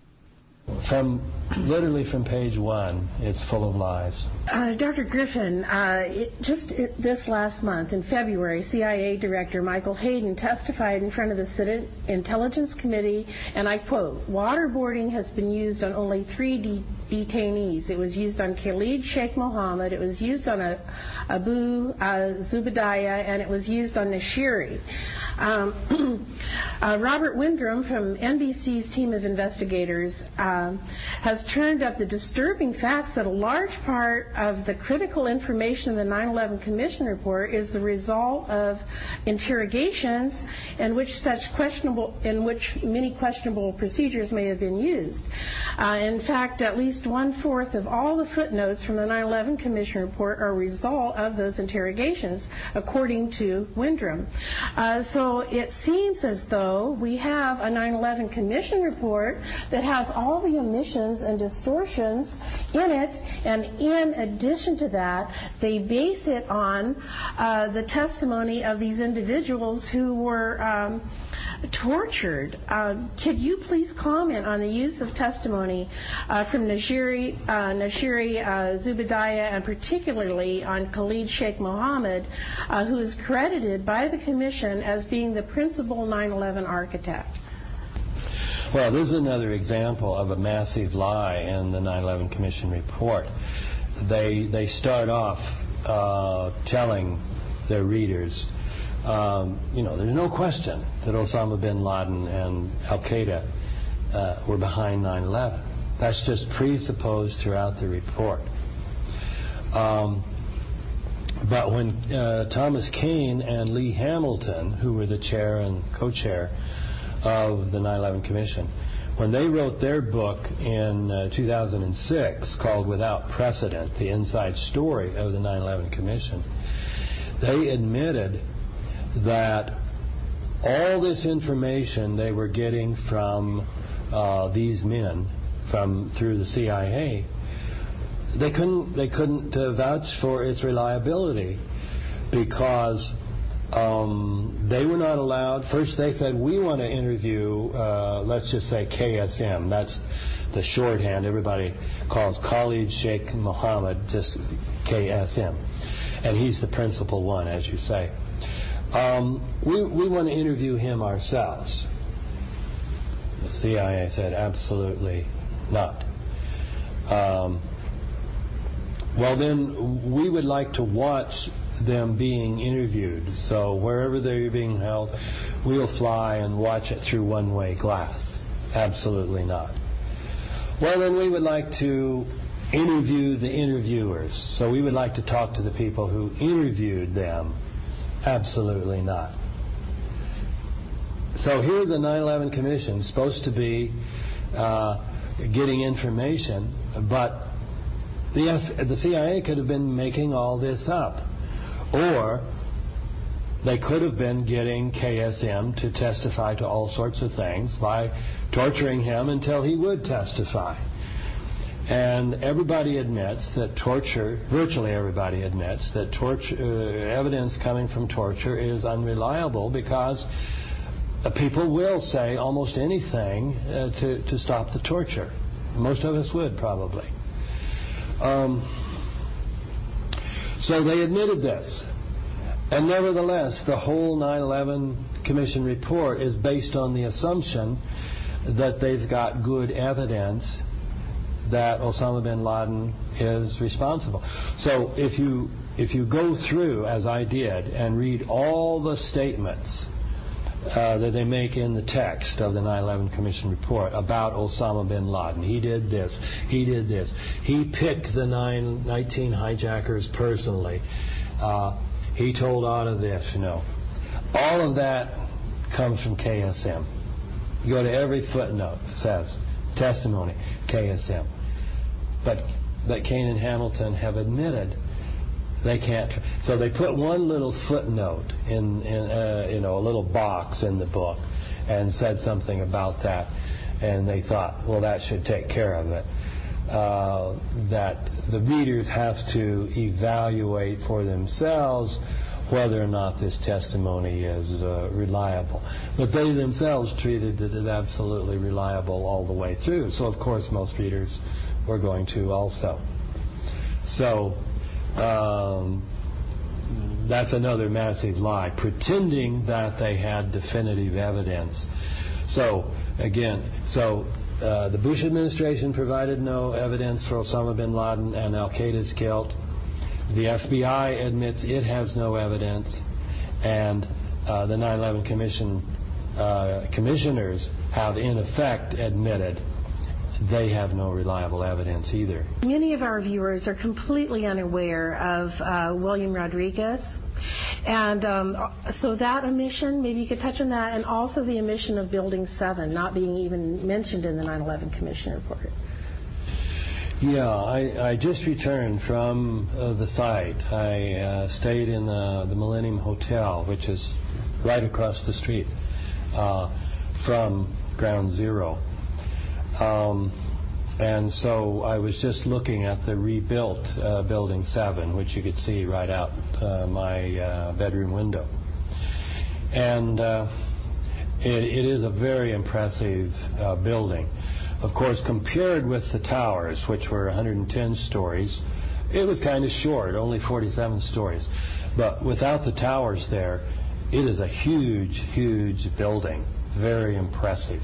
[SPEAKER 8] From literally from page one, it's full of lies.
[SPEAKER 7] Uh, Doctor Griffin, uh, it, just it, this last month in February, C I A Director Michael Hayden testified in front of the Senate Intelligence Committee, and I quote, "Waterboarding has been used on only three de- detainees. It was used on Khalid Sheikh Mohammed, it was used on a, Abu uh, Zubaydah, and it was used on Nashiri." Um, uh, Robert Windrum from N B C's team of investigators uh, has turned up the disturbing facts that a large part of the critical information in the nine eleven Commission report is the result of interrogations in which such questionable, in which many questionable procedures may have been used. Uh, in fact, at least one-fourth of all the footnotes from the nine eleven Commission report are a result of those interrogations, according to Windrum. Uh, so it seems as though we have a nine eleven Commission report that has all the omissions and distortions in it, and in addition to that, they base it on uh, the testimony of these individuals who were um, tortured. Uh, could you please comment on the use of testimony uh, from Nashiri, uh, Nashiri uh, Zubaydah, and particularly on Khalid Sheikh Mohammed, uh, who is credited by the Commission as being the principal nine eleven architect?
[SPEAKER 8] Well, this is another example of a massive lie in the nine eleven Commission report. They they start off uh, telling their readers, um, you know, there's no question that Osama bin Laden and Al-Qaeda uh, were behind nine eleven. That's just presupposed throughout the report. Um, but when uh, Thomas Kean and Lee Hamilton, who were the chair and co-chair of the nine eleven Commission, when they wrote their book in uh, two thousand six called Without Precedent, the inside story of the nine eleven Commission, they admitted that all this information they were getting from uh, these men from through the C I A, they couldn't they couldn't uh, vouch for its reliability because Um, they were not allowed. First, they said, we want to interview, uh, let's just say K S M. That's the shorthand. Everybody calls Khalid Sheikh Mohammed just K S M. And he's the principal one, as you say. Um, we, we want to interview him ourselves. The C I A said, absolutely not. Um, well, then we would like to watch them being interviewed. So wherever they're being held, we'll fly and watch it through one-way glass. Absolutely not. Well, then we would like to interview the interviewers. So we would like to talk to the people who interviewed them. Absolutely not. So here the nine eleven Commission is supposed to be uh, getting information, but the, F- the C I A could have been making all this up. Or they could have been getting K S M to testify to all sorts of things by torturing him until he would testify. And everybody admits that torture, virtually everybody admits that torture, uh, evidence coming from torture is unreliable because uh, people will say almost anything uh, to, to stop the torture. Most of us would probably. Um, so they admitted this. And nevertheless, the whole nine eleven Commission report is based on the assumption that they've got good evidence that Osama bin Laden is responsible. So if you if you go through, as I did, and read all the statements uh, that they make in the text of the nine eleven Commission report about Osama bin Laden, he did this, he did this, he picked the nine, nineteen hijackers personally, uh, he told Otto this, you know. All of that comes from K S M. You go to every footnote, it says, testimony, K S M. But but Kane and Hamilton have admitted they can't. Tr- so they put one little footnote in, in uh, you know, a little box in the book and said something about that. And they thought, well, that should take care of it. Uh, that the readers have to evaluate for themselves whether or not this testimony is uh, reliable. But they themselves treated it as absolutely reliable all the way through. So, of course, most readers were going to also. So, um, that's another massive lie, pretending that they had definitive evidence. So, again, so uh, the Bush administration provided no evidence for Osama bin Laden and al-Qaeda's guilt. The F B I admits it has no evidence, and uh, the nine eleven Commission uh, commissioners have in effect admitted they have no reliable evidence either.
[SPEAKER 7] Many of our viewers are completely unaware of uh, William Rodriguez. And um, so that omission, maybe you could touch on that, and also the omission of Building seven not being even mentioned in the nine eleven Commission report.
[SPEAKER 8] Yeah, I, I just returned from uh, the site. I uh, stayed in uh, the Millennium Hotel, which is right across the street uh, from Ground Zero. Um, and so I was just looking at the rebuilt uh, Building seven, which you could see right out uh, my uh, bedroom window. And uh, it, it is a very impressive uh, building. Of course, compared with the towers, which were one hundred ten stories, it was kind of short, only forty-seven stories. But without the towers there, it is a huge, huge building, very impressive.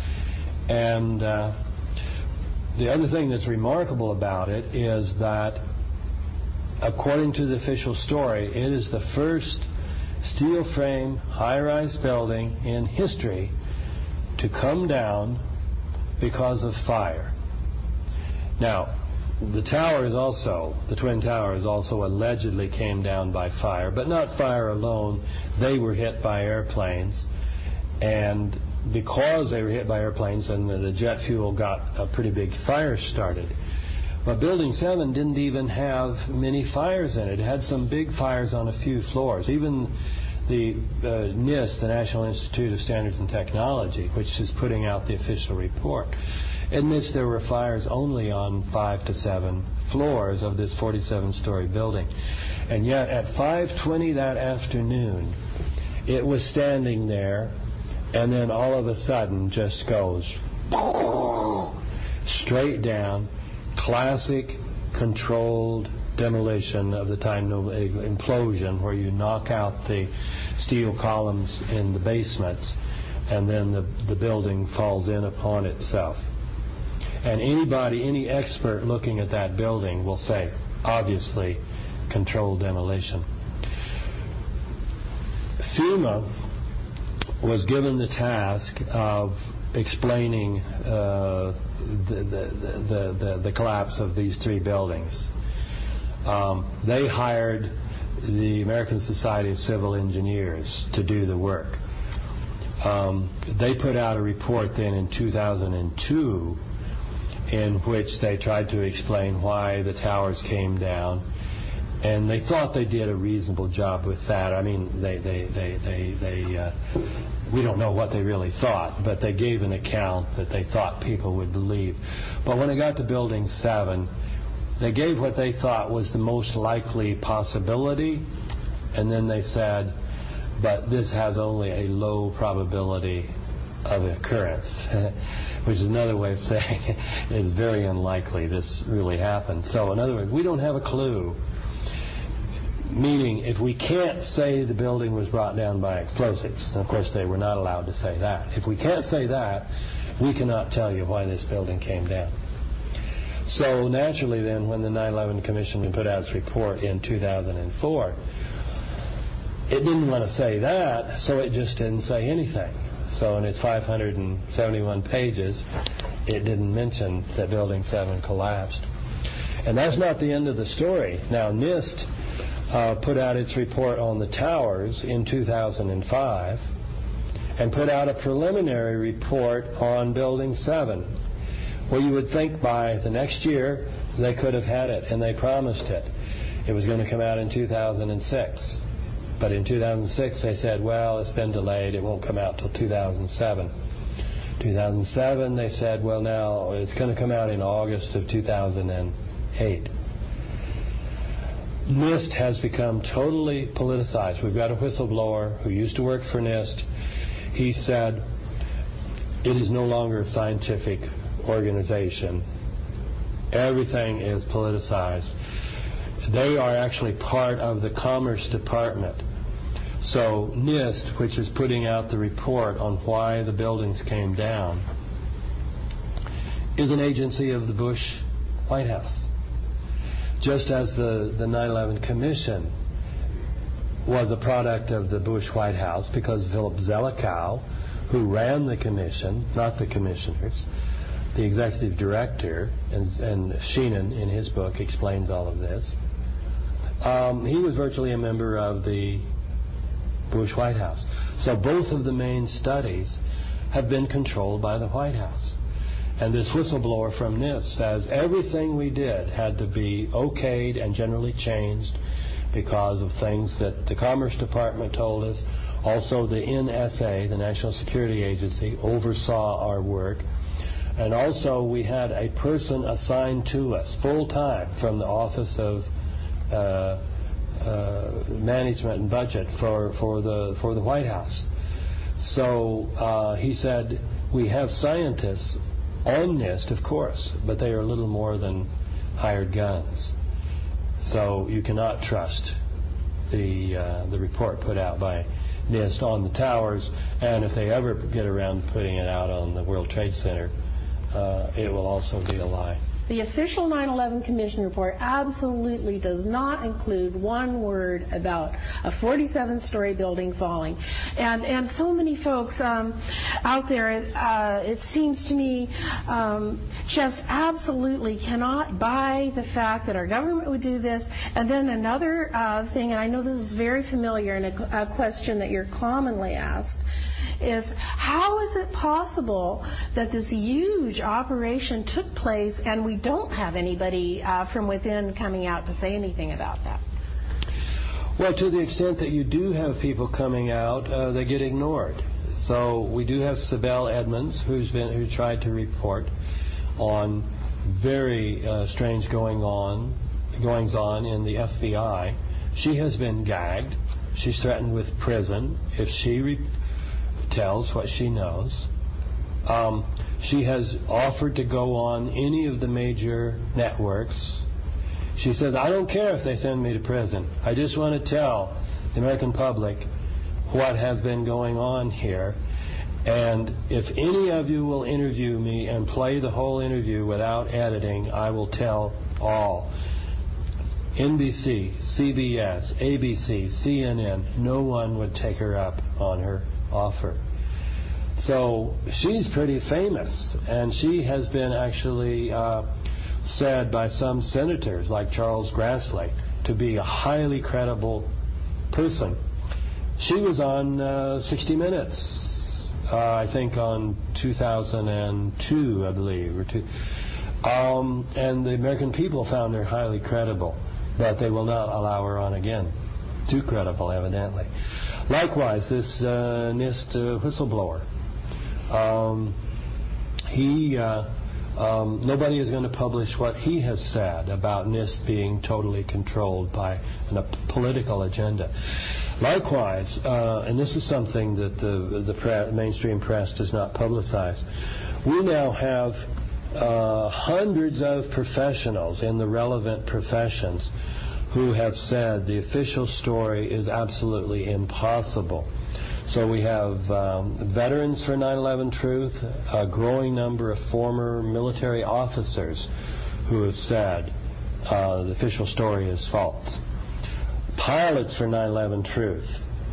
[SPEAKER 8] And uh, the other thing that's remarkable about it is that, according to the official story, it is the first steel frame high-rise building in history to come down because of fire. Now, the towers also, the Twin Towers also allegedly came down by fire, but not fire alone. They were hit by airplanes, and because they were hit by airplanes, and the jet fuel got a pretty big fire started. But Building seven didn't even have many fires in it. It had some big fires on a few floors. Even the uh, NIST, the National Institute of Standards and Technology, which is putting out the official report, admits there were fires only on five to seven floors of this forty-seven story building. And yet at five twenty that afternoon, it was standing there, and then all of a sudden just goes straight down. Classic controlled demolition of the time implosion, where you knock out the steel columns in the basements and then the, the building falls in upon itself. And anybody, any expert looking at that building will say, obviously, controlled demolition. FEMA was given the task of explaining uh, the, the, the, the, the collapse of these three buildings. Um, they hired the American Society of Civil Engineers to do the work. Um, they put out a report then in two thousand two in which they tried to explain why the towers came down, and they thought they did a reasonable job with that. I mean, they, they, they, they, they uh, we don't know what they really thought, but they gave an account that they thought people would believe. But when it got to Building seven, they gave what they thought was the most likely possibility, and then they said, but this has only a low probability of occurrence, which is another way of saying it's very unlikely this really happened. So in other words, we don't have a clue, meaning if we can't say the building was brought down by explosives, and of course they were not allowed to say that. If we can't say that, we cannot tell you why this building came down. So naturally then, when the nine eleven Commission put out its report in two thousand four, it didn't want to say that, so it just didn't say anything. So in its five hundred seventy-one pages, it didn't mention that Building seven collapsed. And that's not the end of the story. Now, NIST uh, put out its report on the towers in two thousand five and put out a preliminary report on Building seven. Well, you would think by the next year they could have had it, and they promised it. It was going to come out in two thousand six. But in two thousand six they said, well, it's been delayed, it won't come out till two thousand seven. two thousand seven they said, well, now it's going to come out in August of two thousand eight. NIST has become totally politicized. We've got a whistleblower who used to work for NIST. He said it is no longer a scientific organization. Everything is politicized. They are actually part of the Commerce Department. So NIST, which is putting out the report on why the buildings came down, is an agency of the Bush White House. Just as the, the nine eleven Commission was a product of the Bush White House, because Philip Zelikow, who ran the commission, not the commissioners, the executive director, and, and Sheenan in his book explains all of this, um, he was virtually a member of the Bush White House. So both of the main studies have been controlled by the White House. And this whistleblower from NIST says everything we did had to be okayed and generally changed because of things that the Commerce Department told us. Also, the N S A, the National Security Agency, oversaw our work. And also, we had a person assigned to us full-time from the Office of uh, uh, Management and Budget for, for, the, for the White House. So uh, he said, we have scientists on NIST, of course, but they are little more than hired guns. So you cannot trust the uh, the report put out by NIST on the towers, and if they ever get around to putting it out on the World Trade Center, uh, it will also be a lie.
[SPEAKER 7] The official nine eleven Commission report absolutely does not include one word about a forty-seven story building falling. And and so many folks um, out there, uh, it seems to me, um, just absolutely cannot buy the fact that our government would do this. And then another uh, thing, and I know this is very familiar and a, a question that you're commonly asked, is how is it possible that this huge operation took place and we don't have anybody uh, from within coming out to say anything about that?
[SPEAKER 8] Well, to the extent that you do have people coming out, uh, they get ignored. So we do have Sibel Edmonds, who's been who tried to report on very uh, strange going on goings on in the F B I. She has been gagged. She's threatened with prison if she re- tells what she knows. Um, she has offered to go on any of the major networks. She says, I don't care if they send me to prison. I just want to tell the American public what has been going on here. And if any of you will interview me and play the whole interview without editing, I will tell all. N B C, C B S, A B C, C N N, no one would take her up on her offer. So she's pretty famous, and she has been actually uh, said by some senators, like Charles Grassley, to be a highly credible person. She was on uh, sixty minutes, uh, I think on two thousand two, I believe, or two. Um, and the American people found her highly credible, but they will not allow her on again. Too credible, evidently. Likewise, this uh, NIST uh, whistleblower. Um, he, uh, um, nobody is going to publish what he has said about NIST being totally controlled by a political agenda. Likewise, uh, and this is something that the, the pre- mainstream press does not publicize, we now have uh, hundreds of professionals in the relevant professions who have said the official story is absolutely impossible. So we have um, veterans for nine eleven Truth, a growing number of former military officers who have said uh, the official story is false. Pilots for nine eleven Truth,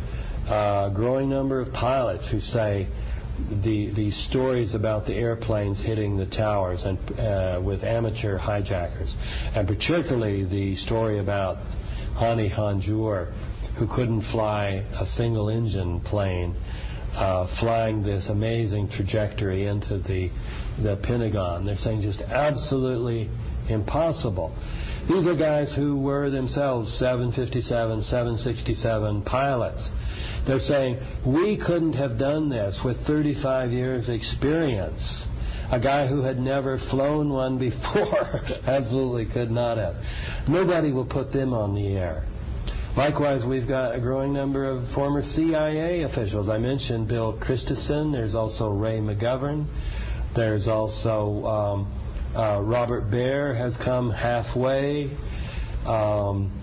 [SPEAKER 8] a growing number of pilots who say the the stories about the airplanes hitting the towers and uh, with amateur hijackers, and particularly the story about Hani Hanjour, who couldn't fly a single engine plane, uh, flying this amazing trajectory into the the Pentagon. They're saying just absolutely impossible. These are guys who were themselves seven fifty-seven, seven sixty-seven pilots. They're saying, we couldn't have done this with thirty-five years experience. A guy who had never flown one before absolutely could not have. Nobody will put them on the air. Likewise, we've got a growing number of former C I A officials. I mentioned Bill Christensen. There's also Ray McGovern. There's also um, uh, Robert Baer has come halfway. Um,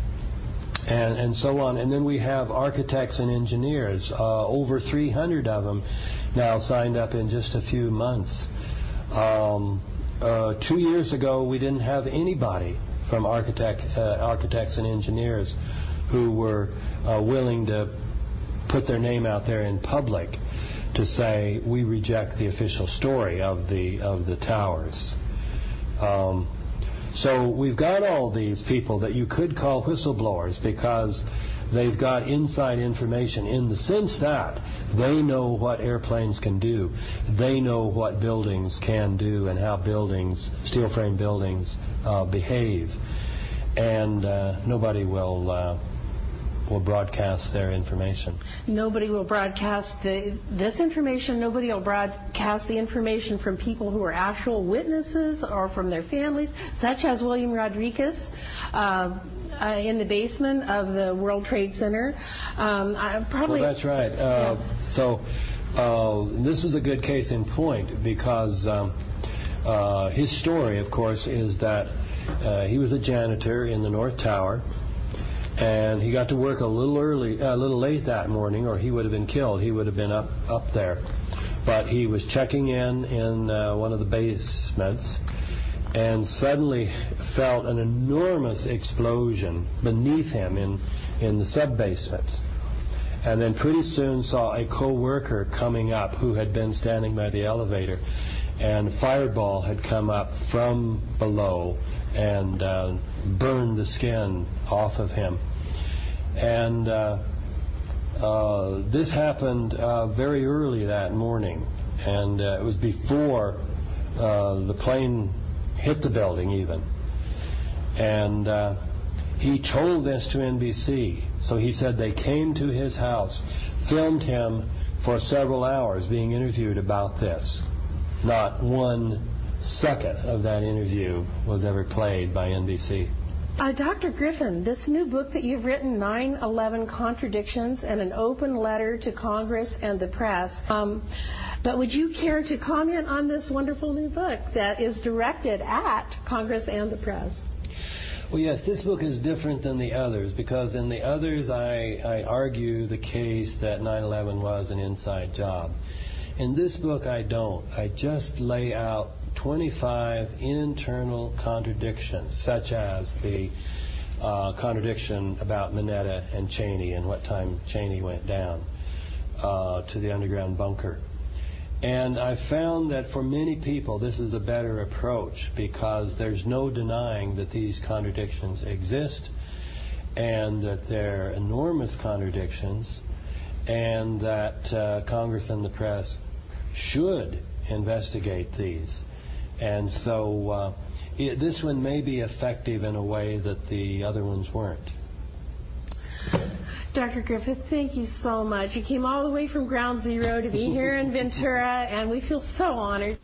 [SPEAKER 8] And, and so on. And then we have architects and engineers, uh, over three hundred of them now signed up in just a few months. Um, uh, two years ago, we didn't have anybody from architect, uh, architects and engineers who were uh, willing to put their name out there in public to say, we reject the official story of the, of the towers. Um, So we've got all these people that you could call whistleblowers because they've got inside information in the sense that they know what airplanes can do. They know what buildings can do and how buildings, steel frame buildings, uh, behave. And uh, nobody will uh, will broadcast their information.
[SPEAKER 7] Nobody will broadcast the, this information. Nobody will broadcast the information from people who are actual witnesses or from their families, such as William Rodriguez uh, uh, in the basement of the World Trade Center. Um, I probably.
[SPEAKER 8] Well, that's right. Uh, yeah. So uh, this is a good case in point because um, uh, his story, of course, is that uh, he was a janitor in the North Tower. And he got to work a little early, a little late that morning, or he would have been killed. He would have been up up there. But he was checking in in uh, one of the basements, and suddenly felt an enormous explosion beneath him in in the sub-basement. And then pretty soon saw a co-worker coming up who had been standing by the elevator, and a fireball had come up from below and uh, burned the skin off of him. And uh, uh, this happened uh, very early that morning, and uh, it was before uh, the plane hit the building even. And uh, he told this to N B C. So he said they came to his house, filmed him for several hours being interviewed about this. Not one second of that interview was ever played by N B C.
[SPEAKER 7] Uh, Doctor Griffin, this new book that you've written, nine eleven Contradictions and an Open Letter to Congress and the Press, um, but would you care to comment on this wonderful new book that is directed at Congress and the press?
[SPEAKER 8] Well, yes, this book is different than the others because in the others I, I argue the case that nine eleven was an inside job. In this book, I don't. I just lay out twenty-five internal contradictions, such as the uh, contradiction about Mineta and Cheney and what time Cheney went down uh, to the underground bunker. And I found that for many people this is a better approach because there's no denying that these contradictions exist and that they're enormous contradictions and that uh, Congress and the press should investigate these. And so uh, it, this one may be effective in a way that the other ones weren't.
[SPEAKER 7] Doctor Griffith, thank you so much. You came all the way from Ground Zero to be here in Ventura, and we feel so honored.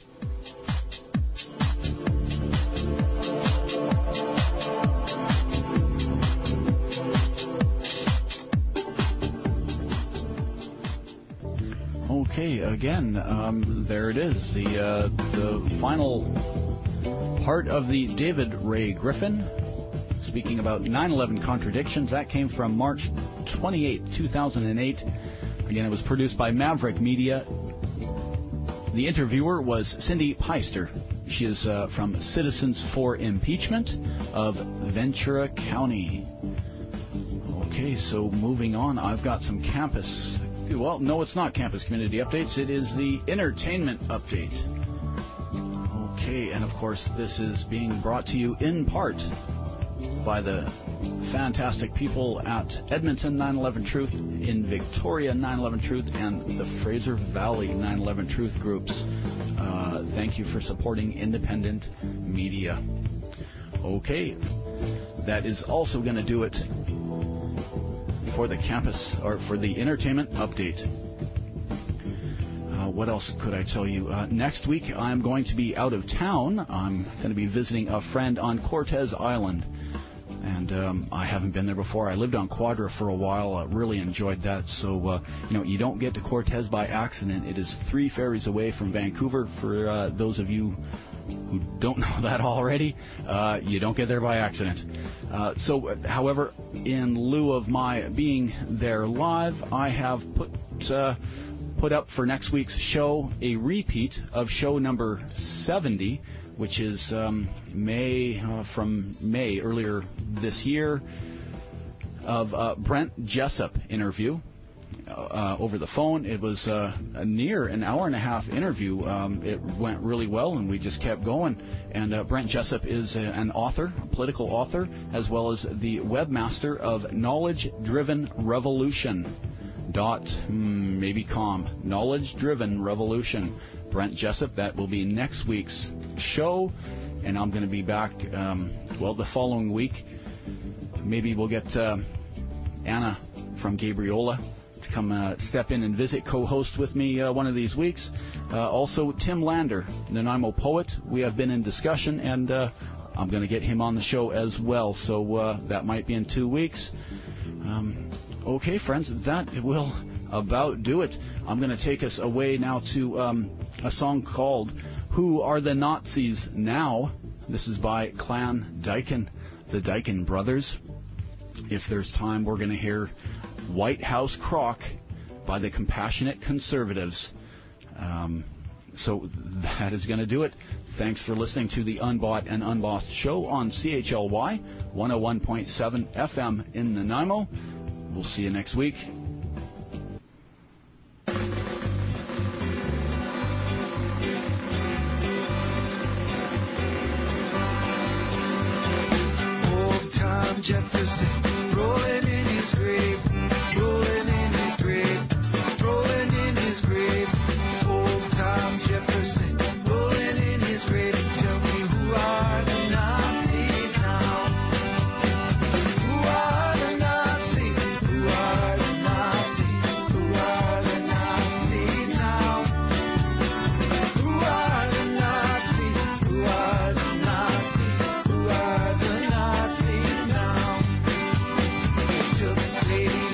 [SPEAKER 1] Okay, again, um, there it is, the uh, the final part of the David Ray Griffin. Speaking about nine eleven contradictions, that came from March twenty-eighth, two thousand eight. Again, it was produced by Maverick Media. The interviewer was Cindy Peister. She is uh, from Citizens for Impeachment of Ventura County. Okay, so moving on, I've got some campus... Well, no, it's not campus community updates. It is the entertainment update. Okay, and of course, this is being brought to you in part by the fantastic people at Edmonton nine eleven Truth, in Victoria nine eleven Truth, and the Fraser Valley nine eleven Truth groups. Uh, thank you for supporting independent media. Okay, that is also going to do it for the campus, or for the entertainment update. Uh, what else could I tell you? Uh, next week, I'm going to be out of town. I'm going to be visiting a friend on Cortez Island. And um, I haven't been there before. I lived on Quadra for a while. I really enjoyed that. So, uh, you know, you don't get to Cortez by accident. It is three ferries away from Vancouver. For uh, those of you who don't know that already, uh, you don't get there by accident. Uh, so, however, in lieu of my being there live, I have put uh, put up for next week's show a repeat of show number seventy, which is um, May uh, from May earlier this year, of uh, Brent Jessup interview uh, over the phone. It was uh, a near an hour and a half interview. Um, it went really well, and we just kept going. And uh, Brent Jessup is a, an author, a political author, as well as the webmaster of Knowledge Driven Revolution. Dot hmm, maybe com. Knowledge Driven Revolution. Brent Jessup. That will be next week's show, and I'm going to be back, um, well, the following week. Maybe we'll get uh, Anna from Gabriola to come uh, step in and visit, co-host with me uh, one of these weeks. Uh, also, Tim Lander, Nanaimo poet. We have been in discussion, and uh, I'm going to get him on the show as well, so uh, that might be in two weeks. Um, okay, friends, that will about do it. I'm going to take us away now to um, a song called Who Are the Nazis Now? This is by Clan Dyken, the Dyken Brothers. If there's time, we're going to hear White House Crock by the Compassionate Conservatives. Um, so that is going to do it. Thanks for listening to the Unbought and Unbossed show on C H L Y one oh one point seven F M in Nanaimo. We'll see you next week.
[SPEAKER 2] Jefferson, rolling in his grave, rolling in his grave, rolling in his grave. Old Tom Jefferson, rolling in his grave. Tell me, who are the Nazis now? Who are the Nazis? Who are the Nazis? Who are the Nazis now? Who are the Nazis? Who are the Nazis? Who are the Nazis now? Lady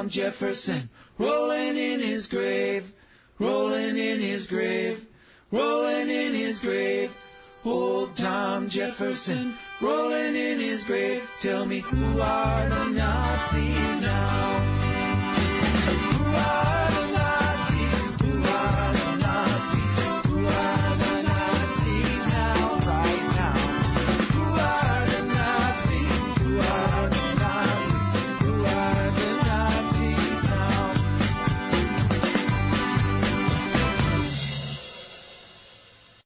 [SPEAKER 5] Tom Jefferson, rolling in his grave, rolling in his grave, rolling in his grave. Old Tom Jefferson, rolling in his grave. Tell me, who are the Nazis now?